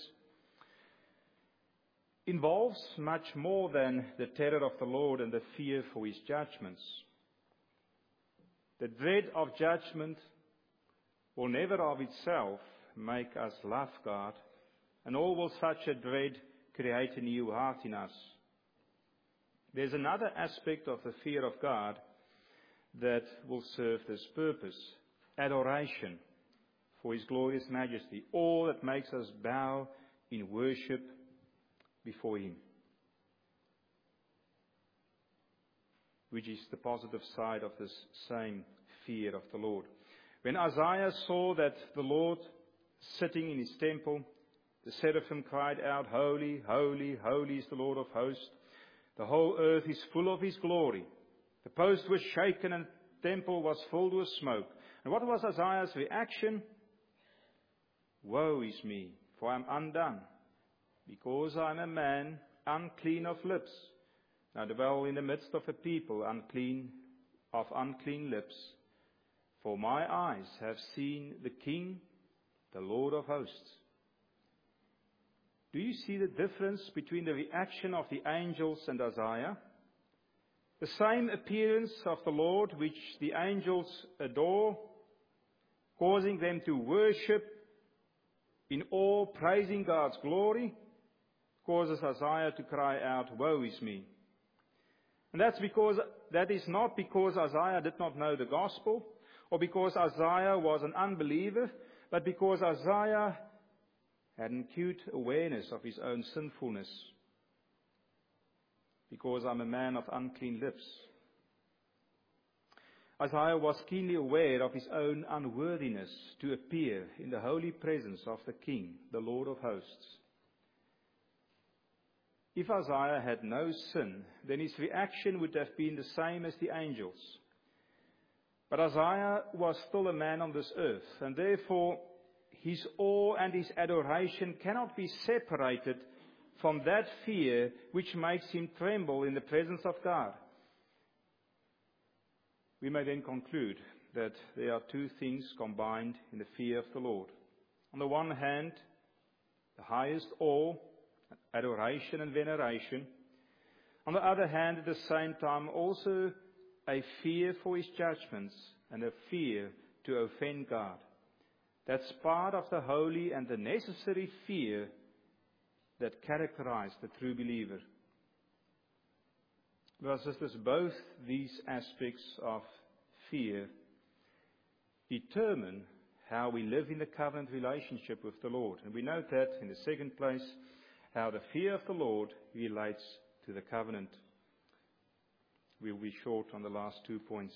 involves much more than the terror of the Lord and the fear for his judgments. The dread of judgment will never of itself make us love God, and all will such a dread create a new heart in us. There's another aspect of the fear of God that will serve this purpose: adoration for his glorious majesty, all that makes us bow in worship before him, which is the positive side of this same fear of the Lord. When Isaiah saw that the Lord sitting in his temple, the seraphim cried out, "Holy, holy, holy is the Lord of hosts. The whole earth is full of his glory." The post was shaken and the temple was filled with smoke. And what was Isaiah's reaction? "Woe is me, for I am undone, because I am a man unclean of lips. I dwell in the midst of a people unclean of unclean lips. For my eyes have seen the King, the Lord of hosts." Do you see the difference between the reaction of the angels and Isaiah? The same appearance of the Lord which the angels adore, causing them to worship in awe, praising God's glory, causes Isaiah to cry out, "Woe is me." And that's because, that is not because Isaiah did not know the gospel, or because Isaiah was an unbeliever, but because Isaiah had an acute awareness of his own sinfulness. "Because I'm a man of unclean lips." Isaiah was keenly aware of his own unworthiness to appear in the holy presence of the King, the Lord of hosts. If Isaiah had no sin, then his reaction would have been the same as the angels. But Isaiah was still a man on this earth, and therefore his awe and his adoration cannot be separated from that fear which makes him tremble in the presence of God. We may then conclude that there are two things combined in the fear of the Lord. On the one hand, the highest awe, adoration and veneration. On the other hand, at the same time, also a fear for his judgments and a fear to offend God. That's part of the holy and the necessary fear that characterizes the true believer. Brothers and sisters, both these aspects of fear determine how we live in the covenant relationship with the Lord. And we note that, in the second place, how the fear of the Lord relates to the covenant. We'll be short on the last two points.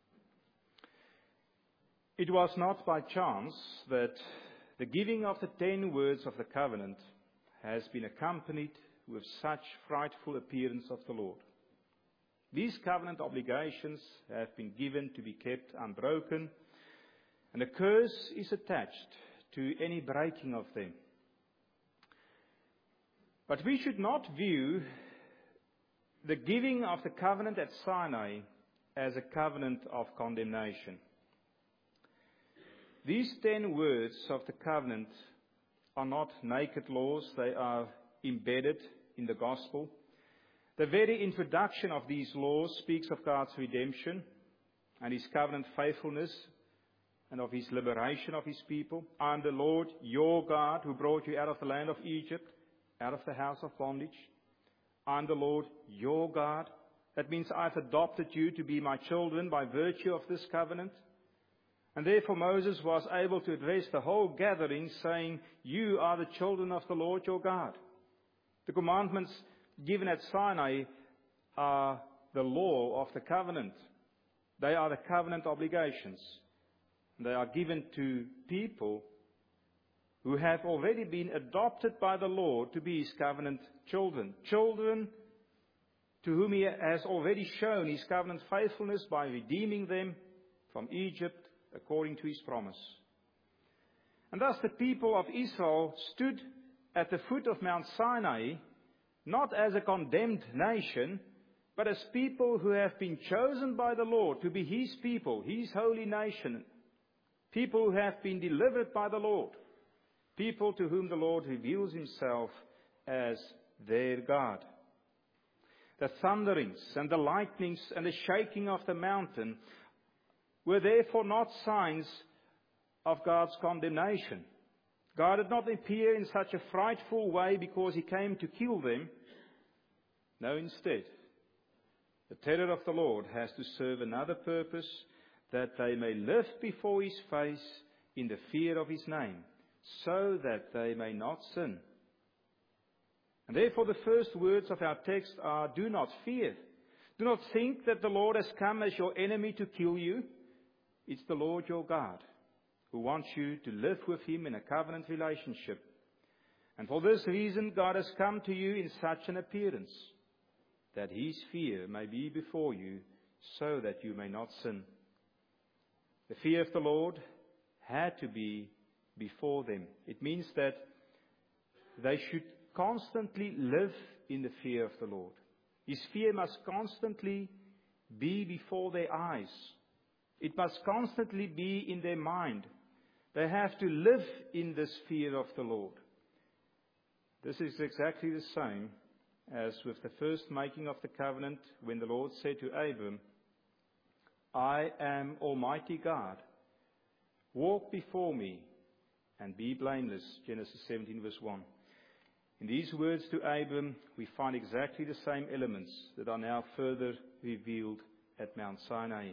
It was not by chance that the giving of the ten words of the covenant has been accompanied with such frightful appearance of the Lord. These covenant obligations have been given to be kept unbroken, and a curse is attached to any breaking of them. But we should not view the giving of the covenant at Sinai as a covenant of condemnation. These ten words of the covenant are not naked laws, they are embedded in the gospel. The very introduction of these laws speaks of God's redemption and his covenant faithfulness and of his liberation of his people. "I am the Lord your God who brought you out of the land of Egypt, out of the house of bondage. I am the Lord your God." That means I've adopted you to be my children by virtue of this covenant. And therefore Moses was able to address the whole gathering saying, "You are the children of the Lord your God." The commandments given at Sinai are the law of the covenant. They are the covenant obligations. They are given to people who have already been adopted by the Lord to be his covenant children. Children to whom he has already shown his covenant faithfulness by redeeming them from Egypt according to his promise. And thus the people of Israel stood at the foot of Mount Sinai, not as a condemned nation, but as people who have been chosen by the Lord to be his people, his holy nation. People who have been delivered by the Lord. People to whom the Lord reveals himself as their God. The thunderings and the lightnings and the shaking of the mountain were therefore not signs of God's condemnation. God did not appear in such a frightful way because he came to kill them. No, instead, the terror of the Lord has to serve another purpose, that they may live before his face in the fear of his name, so that they may not sin. And therefore the first words of our text are, do not fear. Do not think that the Lord has come as your enemy to kill you. It's the Lord your God who wants you to live with him in a covenant relationship. And for this reason God has come to you in such an appearance, that his fear may be before you, so that you may not sin. The fear of the Lord had to be before them. It means that they should constantly live in the fear of the Lord. His fear must constantly be before their eyes. It must constantly be in their mind. They have to live in this fear of the Lord. This is exactly the same as with the first making of the covenant, when the Lord said to Abram, I am Almighty God. Walk before me and be blameless. Genesis seventeen verse one. In these words to Abram, we find exactly the same elements that are now further revealed at Mount Sinai.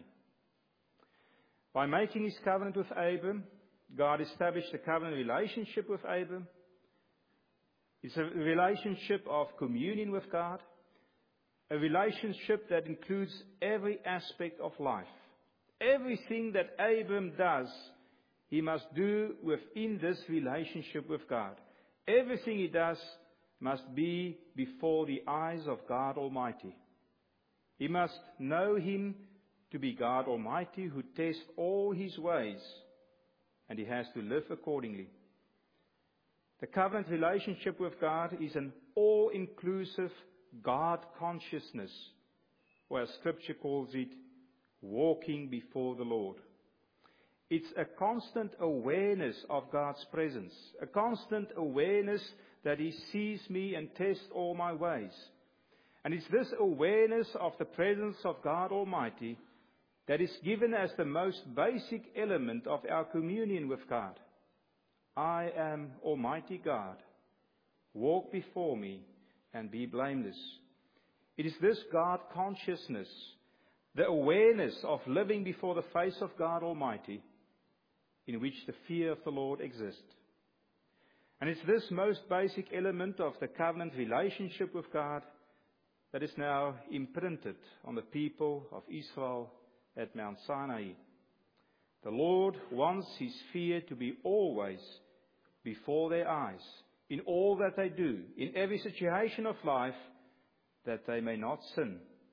By making his covenant with Abram, God established a covenant relationship with Abram. It's a relationship of communion with God, a relationship that includes every aspect of life. Everything that Abram does, he must do within this relationship with God. Everything he does must be before the eyes of God Almighty. He must know him to be God Almighty, who tests all his ways, and he has to live accordingly. The covenant relationship with God is an all-inclusive God consciousness, or as Scripture calls it, walking before the Lord. It's a constant awareness of God's presence, a constant awareness that he sees me and tests all my ways. And it's this awareness of the presence of God Almighty that is given as the most basic element of our communion with God. I am Almighty God. Walk before me and be blameless. It is this God consciousness, the awareness of living before the face of God Almighty, in which the fear of the Lord exists. And it's this most basic element of the covenant relationship with God that is now imprinted on the people of Israel at Mount Sinai. The Lord wants his fear to be always before their eyes, in all that they do, in every situation of life, that they may not sin.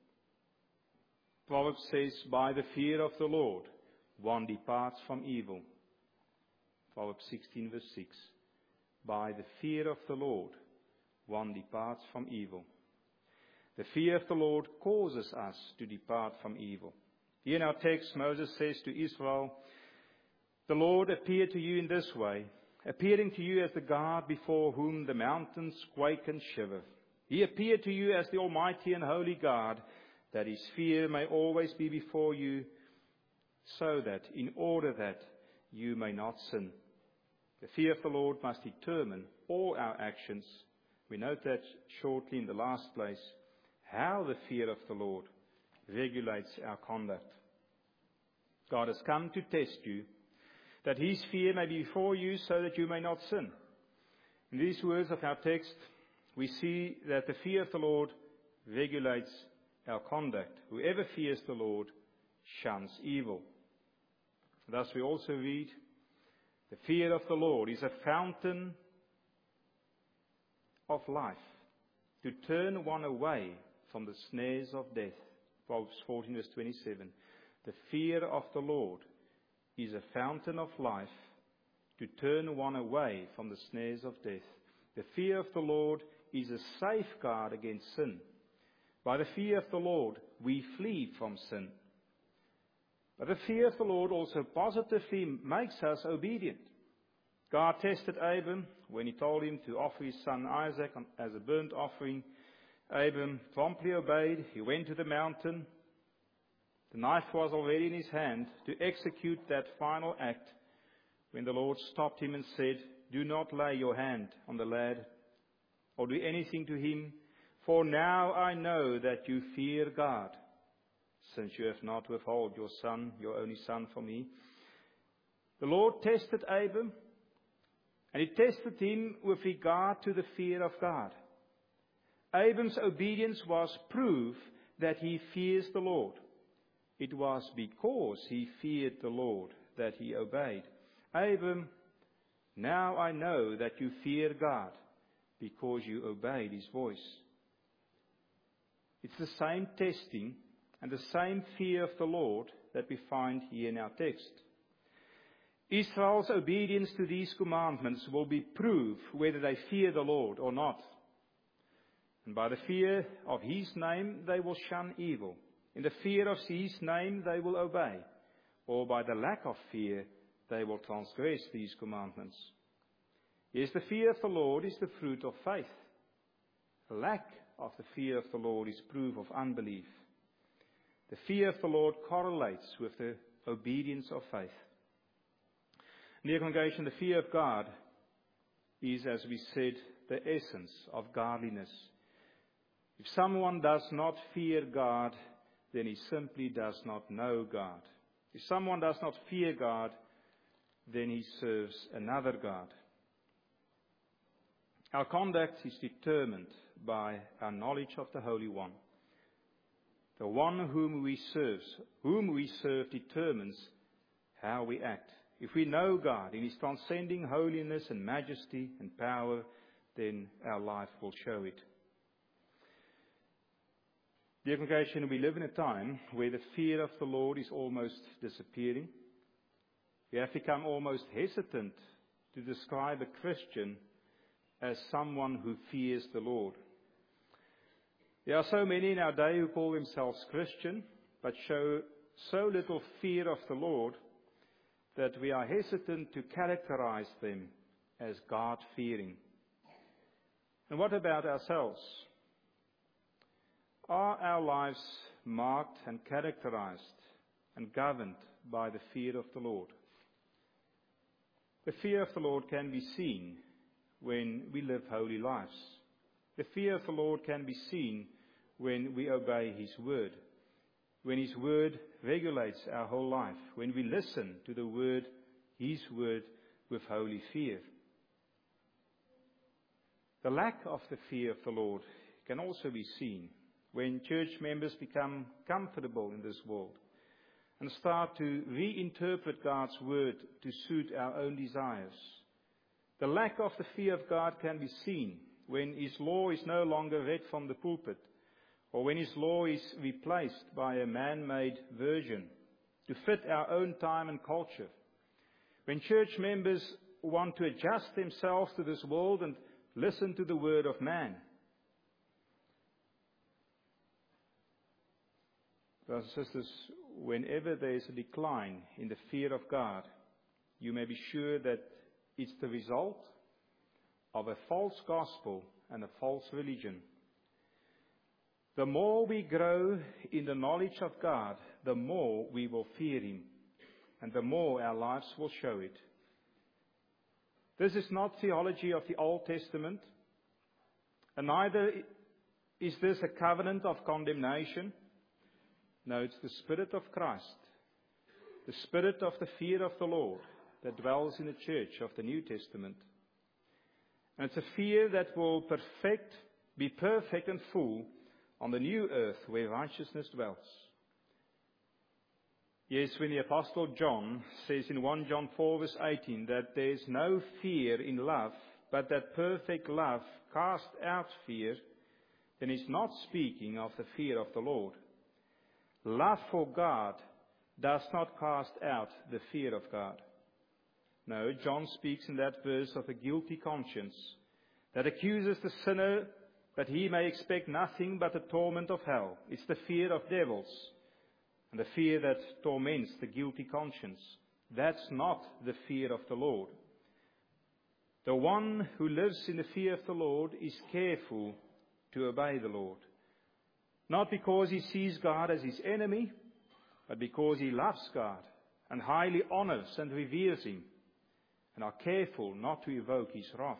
Proverbs says, by the fear of the Lord, one departs from evil. Proverbs sixteen verse six. By the fear of the Lord, one departs from evil. The fear of the Lord causes us to depart from evil. Here in our text, Moses says to Israel, the Lord appeared to you in this way, appearing to you as the God before whom the mountains quake and shiver. He appeared to you as the Almighty and Holy God, that his fear may always be before you, so that, in order that you may not sin. The fear of the Lord must determine all our actions. We note that shortly in the last place, how the fear of the Lord regulates our conduct. God has come to test you, that his fear may be before you, so that you may not sin. In these words of our text, we see that the fear of the Lord regulates our conduct. Whoever fears the Lord shuns evil. Thus we also read, The fear of the Lord is a fountain of life, to turn one away from the snares of death. Proverbs fourteen, verse twenty-seven. The fear of the Lord is a fountain of life, to turn one away from the snares of death. The fear of the Lord is a safeguard against sin. By the fear of the Lord, we flee from sin. But the fear of the Lord also positively makes us obedient. God tested Abram when he told him to offer his son Isaac as a burnt offering. Abram promptly obeyed. He went to the mountain. The knife was already in his hand to execute that final act when the Lord stopped him and said, "Do not lay your hand on the lad or do anything to him, for now I know that you fear God, since you have not withheld your son, your only son, from me." The Lord tested Abram, and he tested him with regard to the fear of God. Abram's obedience was proof that he fears the Lord. It was because he feared the Lord that he obeyed. Abram, now I know that you fear God, because you obeyed his voice. It's the same testing and the same fear of the Lord that we find here in our text. Israel's obedience to these commandments will be proof whether they fear the Lord or not. And by the fear of his name they will shun evil. In the fear of his name they will obey. Or by the lack of fear they will transgress these commandments. Yes, the fear of the Lord is the fruit of faith. The lack of the fear of the Lord is proof of unbelief. The fear of the Lord correlates with the obedience of faith. Dear congregation, the fear of God is, as we said, the essence of godliness. If someone does not fear God, then he simply does not know God. If someone does not fear God, then he serves another God. Our conduct is determined by our knowledge of the Holy One. The one whom we serve, whom we serve determines how we act. If we know God in his transcending holiness and majesty and power, then our life will show it. Dear congregation, we live in a time where the fear of the Lord is almost disappearing. We have become almost hesitant to describe a Christian as someone who fears the Lord. There are so many in our day who call themselves Christian, but show so little fear of the Lord that we are hesitant to characterize them as God-fearing. And what about ourselves? Are our lives marked and characterized and governed by the fear of the Lord? The fear of the Lord can be seen when we live holy lives. The fear of the Lord can be seen when we obey his word, when his word regulates our whole life, when we listen to the word, his word, with holy fear. The lack of the fear of the Lord can also be seen when church members become comfortable in this world and start to reinterpret God's word to suit our own desires. The lack of the fear of God can be seen when his law is no longer read from the pulpit, or when his law is replaced by a man-made version to fit our own time and culture. When church members want to adjust themselves to this world and listen to the word of man. Brothers and sisters, whenever there is a decline in the fear of God, you may be sure that it's the result of a false gospel and a false religion. The more we grow in the knowledge of God, the more we will fear him, and the more our lives will show it. This is not theology of the Old Testament, and neither is this a covenant of condemnation. No, it's the Spirit of Christ, the Spirit of the fear of the Lord that dwells in the church of the New Testament. And it's a fear that will perfect, be perfect and full on the new earth where righteousness dwells. Yes, when the Apostle John says in First John four verse eighteen that there is no fear in love, but that perfect love casts out fear, then he's not speaking of the fear of the Lord. Love for God does not cast out the fear of God. No, John speaks in that verse of a guilty conscience that accuses the sinner that he may expect nothing but the torment of hell. It's the fear of devils and the fear that torments the guilty conscience. That's not the fear of the Lord. The one who lives in the fear of the Lord is careful to obey the Lord. Not because he sees God as his enemy, but because he loves God and highly honors and reveres him, and are careful not to evoke his wrath.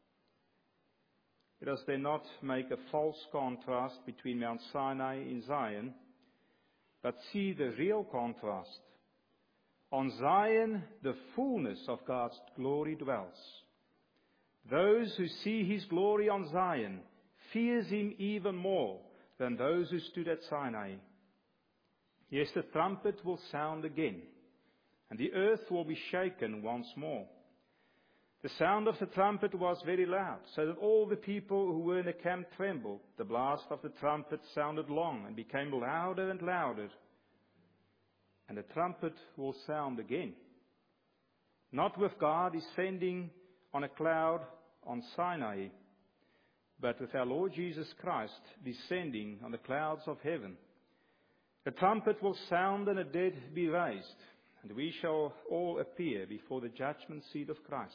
Let us then not make a false contrast between Mount Sinai and Zion, but see the real contrast. On Zion, the fullness of God's glory dwells. Those who see his glory on Zion fears him even more than those who stood at Sinai. Yes, the trumpet will sound again, and the earth will be shaken once more. The sound of the trumpet was very loud, so that all the people who were in the camp trembled. The blast of the trumpet sounded long and became louder and louder. And the trumpet will sound again. Not with God descending on a cloud on Sinai, but with our Lord Jesus Christ descending on the clouds of heaven. The trumpet will sound and the dead be raised, and we shall all appear before the judgment seat of Christ.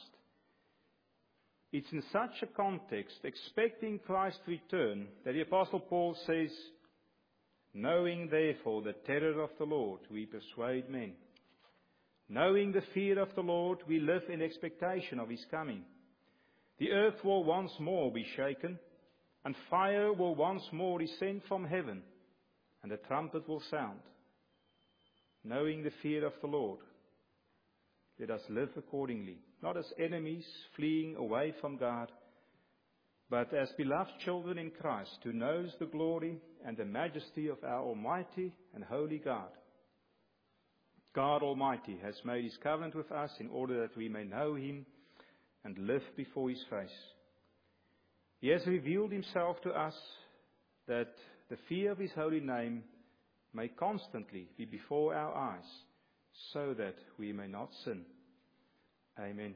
It's in such a context, expecting Christ's return, that the Apostle Paul says, knowing therefore the terror of the Lord, we persuade men. Knowing the fear of the Lord, we live in expectation of his coming. The earth will once more be shaken, and fire will once more descend from heaven, and the trumpet will sound. Knowing the fear of the Lord, let us live accordingly, not as enemies fleeing away from God, but as beloved children in Christ, who knows the glory and the majesty of our Almighty and Holy God. God Almighty has made his covenant with us in order that we may know him and live before his face. He has revealed himself to us that the fear of his holy name may constantly be before our eyes, so that we may not sin. Amen.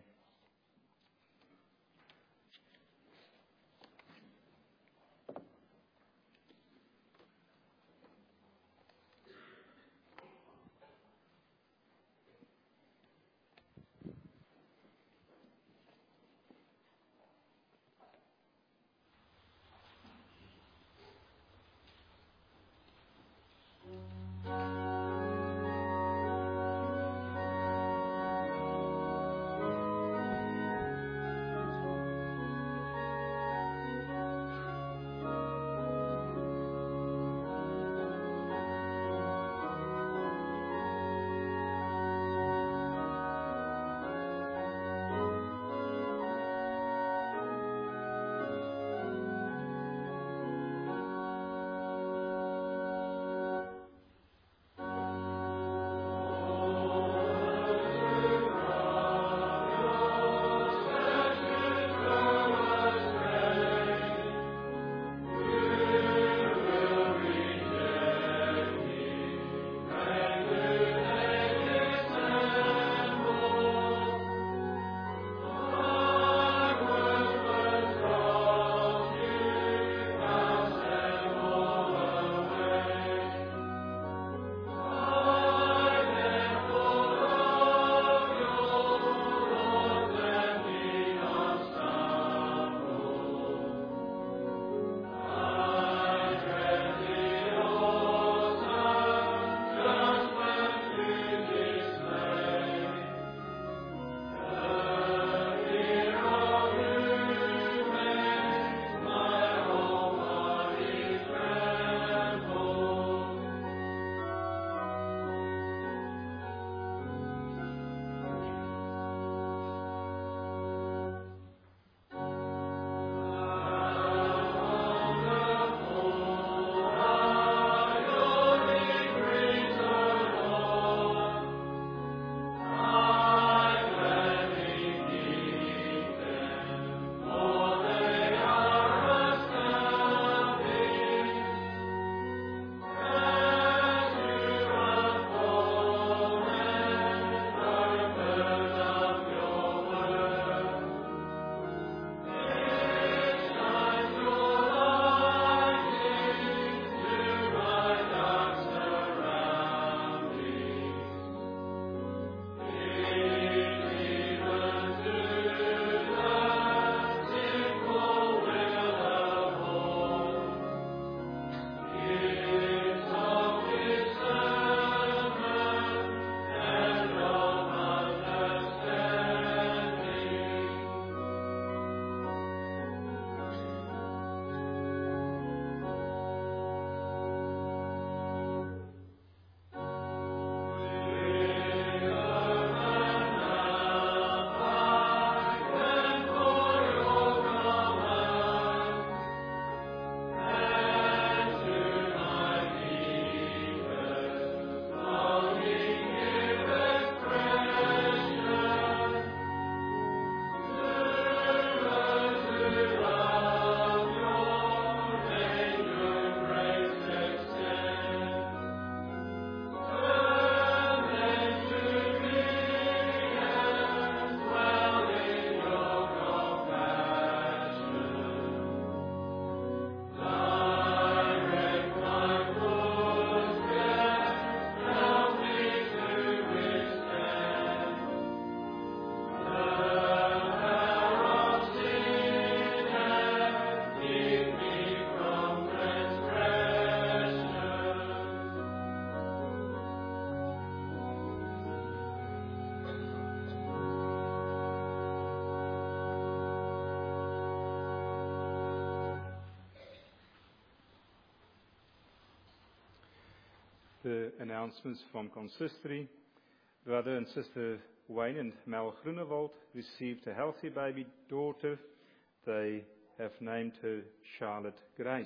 The announcements from consistory. Brother and Sister Wayne and Mel Groenewald received a healthy baby daughter. They have named her Charlotte Grace.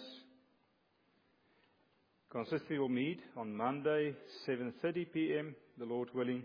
Consistory will meet on Monday, seven thirty p.m., the Lord willing.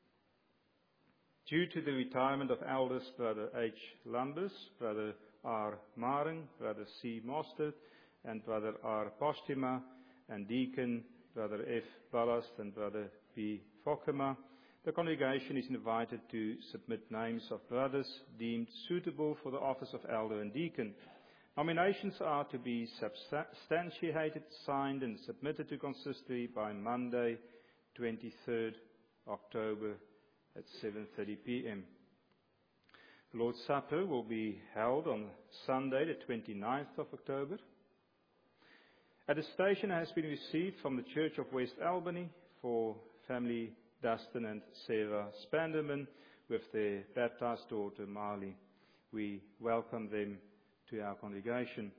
Due to the retirement of elders Brother H. Lambers, Brother R. Maring, Brother C. Mostert, and Brother R. Postuma, and Deacon Brother F. Ballast and Brother B. Fokema, the congregation is invited to submit names of brothers deemed suitable for the office of elder and deacon. Nominations are to be substantiated, signed and submitted to consistory by Monday, twenty-third October at seven thirty p.m. The Lord's Supper will be held on Sunday, the twenty-ninth of October. A attestation has been received from the Church of West Albany for family Dustin and Sarah Spanderman with their baptized daughter Marley. We welcome them to our congregation.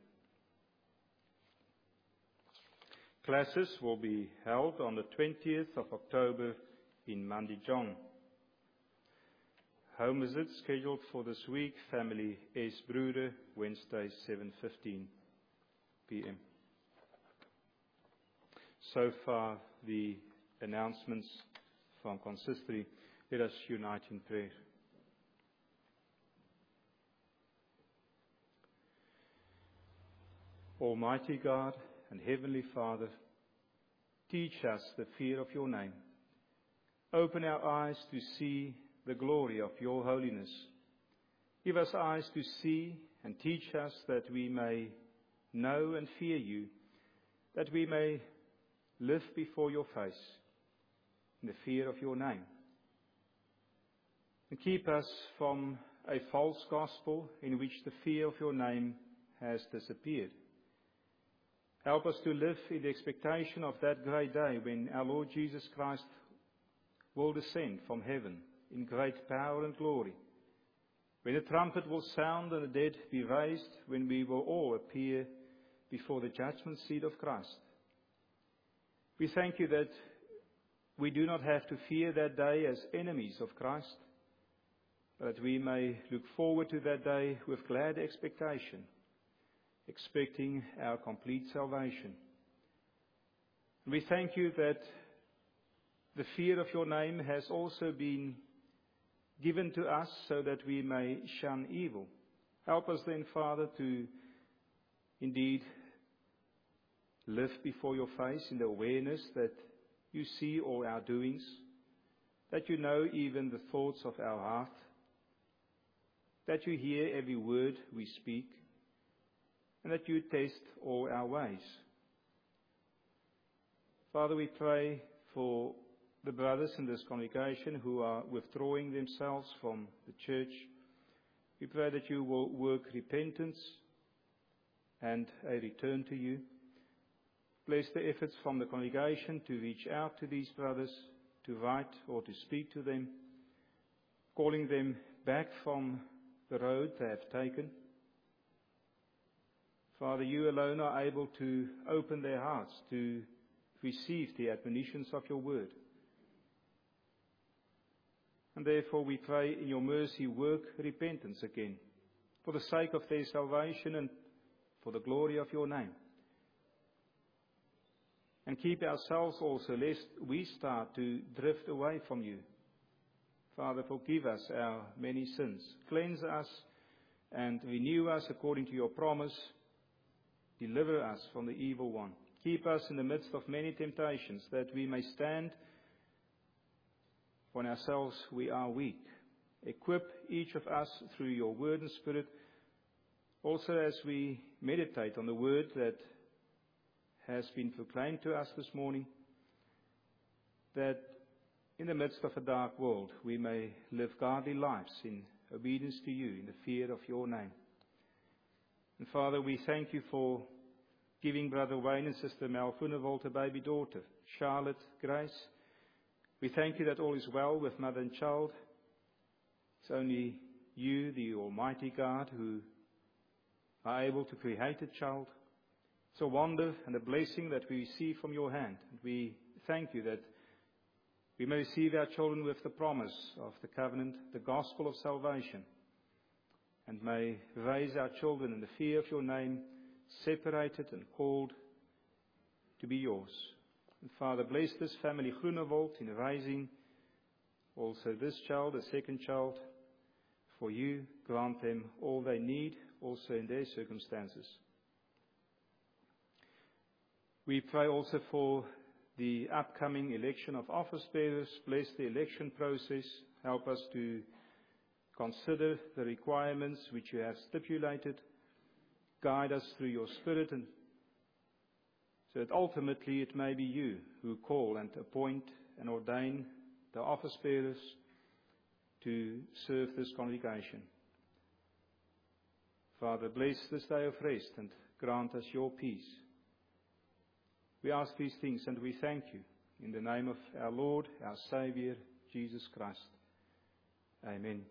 Classes will be held on the twentieth of October in Mandijong. Home visits scheduled for this week, family S. Bruder, Wednesday, seven fifteen p.m. So far, the announcements from consistory. Let us unite in prayer. Almighty God and Heavenly Father, teach us the fear of your name. Open our eyes to see the glory of your holiness. Give us eyes to see and teach us that we may know and fear you, that we may live before your face in the fear of your name. And keep us from a false gospel in which the fear of your name has disappeared. Help us to live in the expectation of that great day when our Lord Jesus Christ will descend from heaven in great power and glory, when the trumpet will sound and the dead be raised, when we will all appear before the judgment seat of Christ. We thank you that we do not have to fear that day as enemies of Christ, but that we may look forward to that day with glad expectation, expecting our complete salvation. And we thank you that the fear of your name has also been given to us so that we may shun evil. Help us then, Father, to indeed live before your face in the awareness that you see all our doings, that you know even the thoughts of our heart, that you hear every word we speak, and that you test all our ways. Father, we pray for the brothers in this congregation who are withdrawing themselves from the church. We pray that you will work repentance and a return to you. Bless the efforts from the congregation to reach out to these brothers, to write or to speak to them, calling them back from the road they have taken. Father, you alone are able to open their hearts to receive the admonitions of your word. And therefore we pray in your mercy, work repentance again, for the sake of their salvation and for the glory of your name. And keep ourselves also, lest we start to drift away from you. Father, forgive us our many sins. Cleanse us and renew us according to your promise. Deliver us from the evil one. Keep us in the midst of many temptations, that we may stand. For ourselves we are weak. Equip each of us through your word and spirit, also as we meditate on the word that has been proclaimed to us this morning, that in the midst of a dark world we may live godly lives in obedience to you, in the fear of your name. And Father, we thank you for giving Brother Wayne and Sister Mel Groenewold a baby daughter, Charlotte Grace. We thank you that all is well with mother and child. It's only you, the Almighty God, who are able to create a child. It's a wonder and a blessing that we receive from your hand. And we thank you that we may receive our children with the promise of the covenant, the gospel of salvation, and may raise our children in the fear of your name, separated and called to be yours. And Father, bless this family Groenewold in raising also this child, the second child, for you. Grant them all they need, also in their circumstances. We pray also for the upcoming election of office bearers. Bless the election process. Help us to consider the requirements which you have stipulated. Guide us through your Spirit, and so that ultimately it may be you who call and appoint and ordain the office bearers to serve this congregation. Father, bless this day of rest and grant us your peace. We ask these things and we thank you in the name of our Lord, our Savior, Jesus Christ. Amen.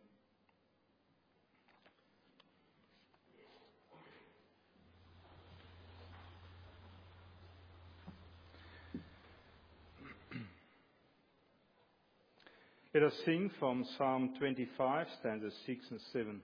Let us sing from Psalm twenty-five, stanzas six and seven.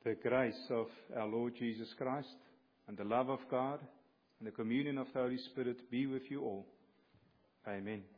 The grace of our Lord Jesus Christ and the love of God and the communion of the Holy Spirit be with you all. Amen.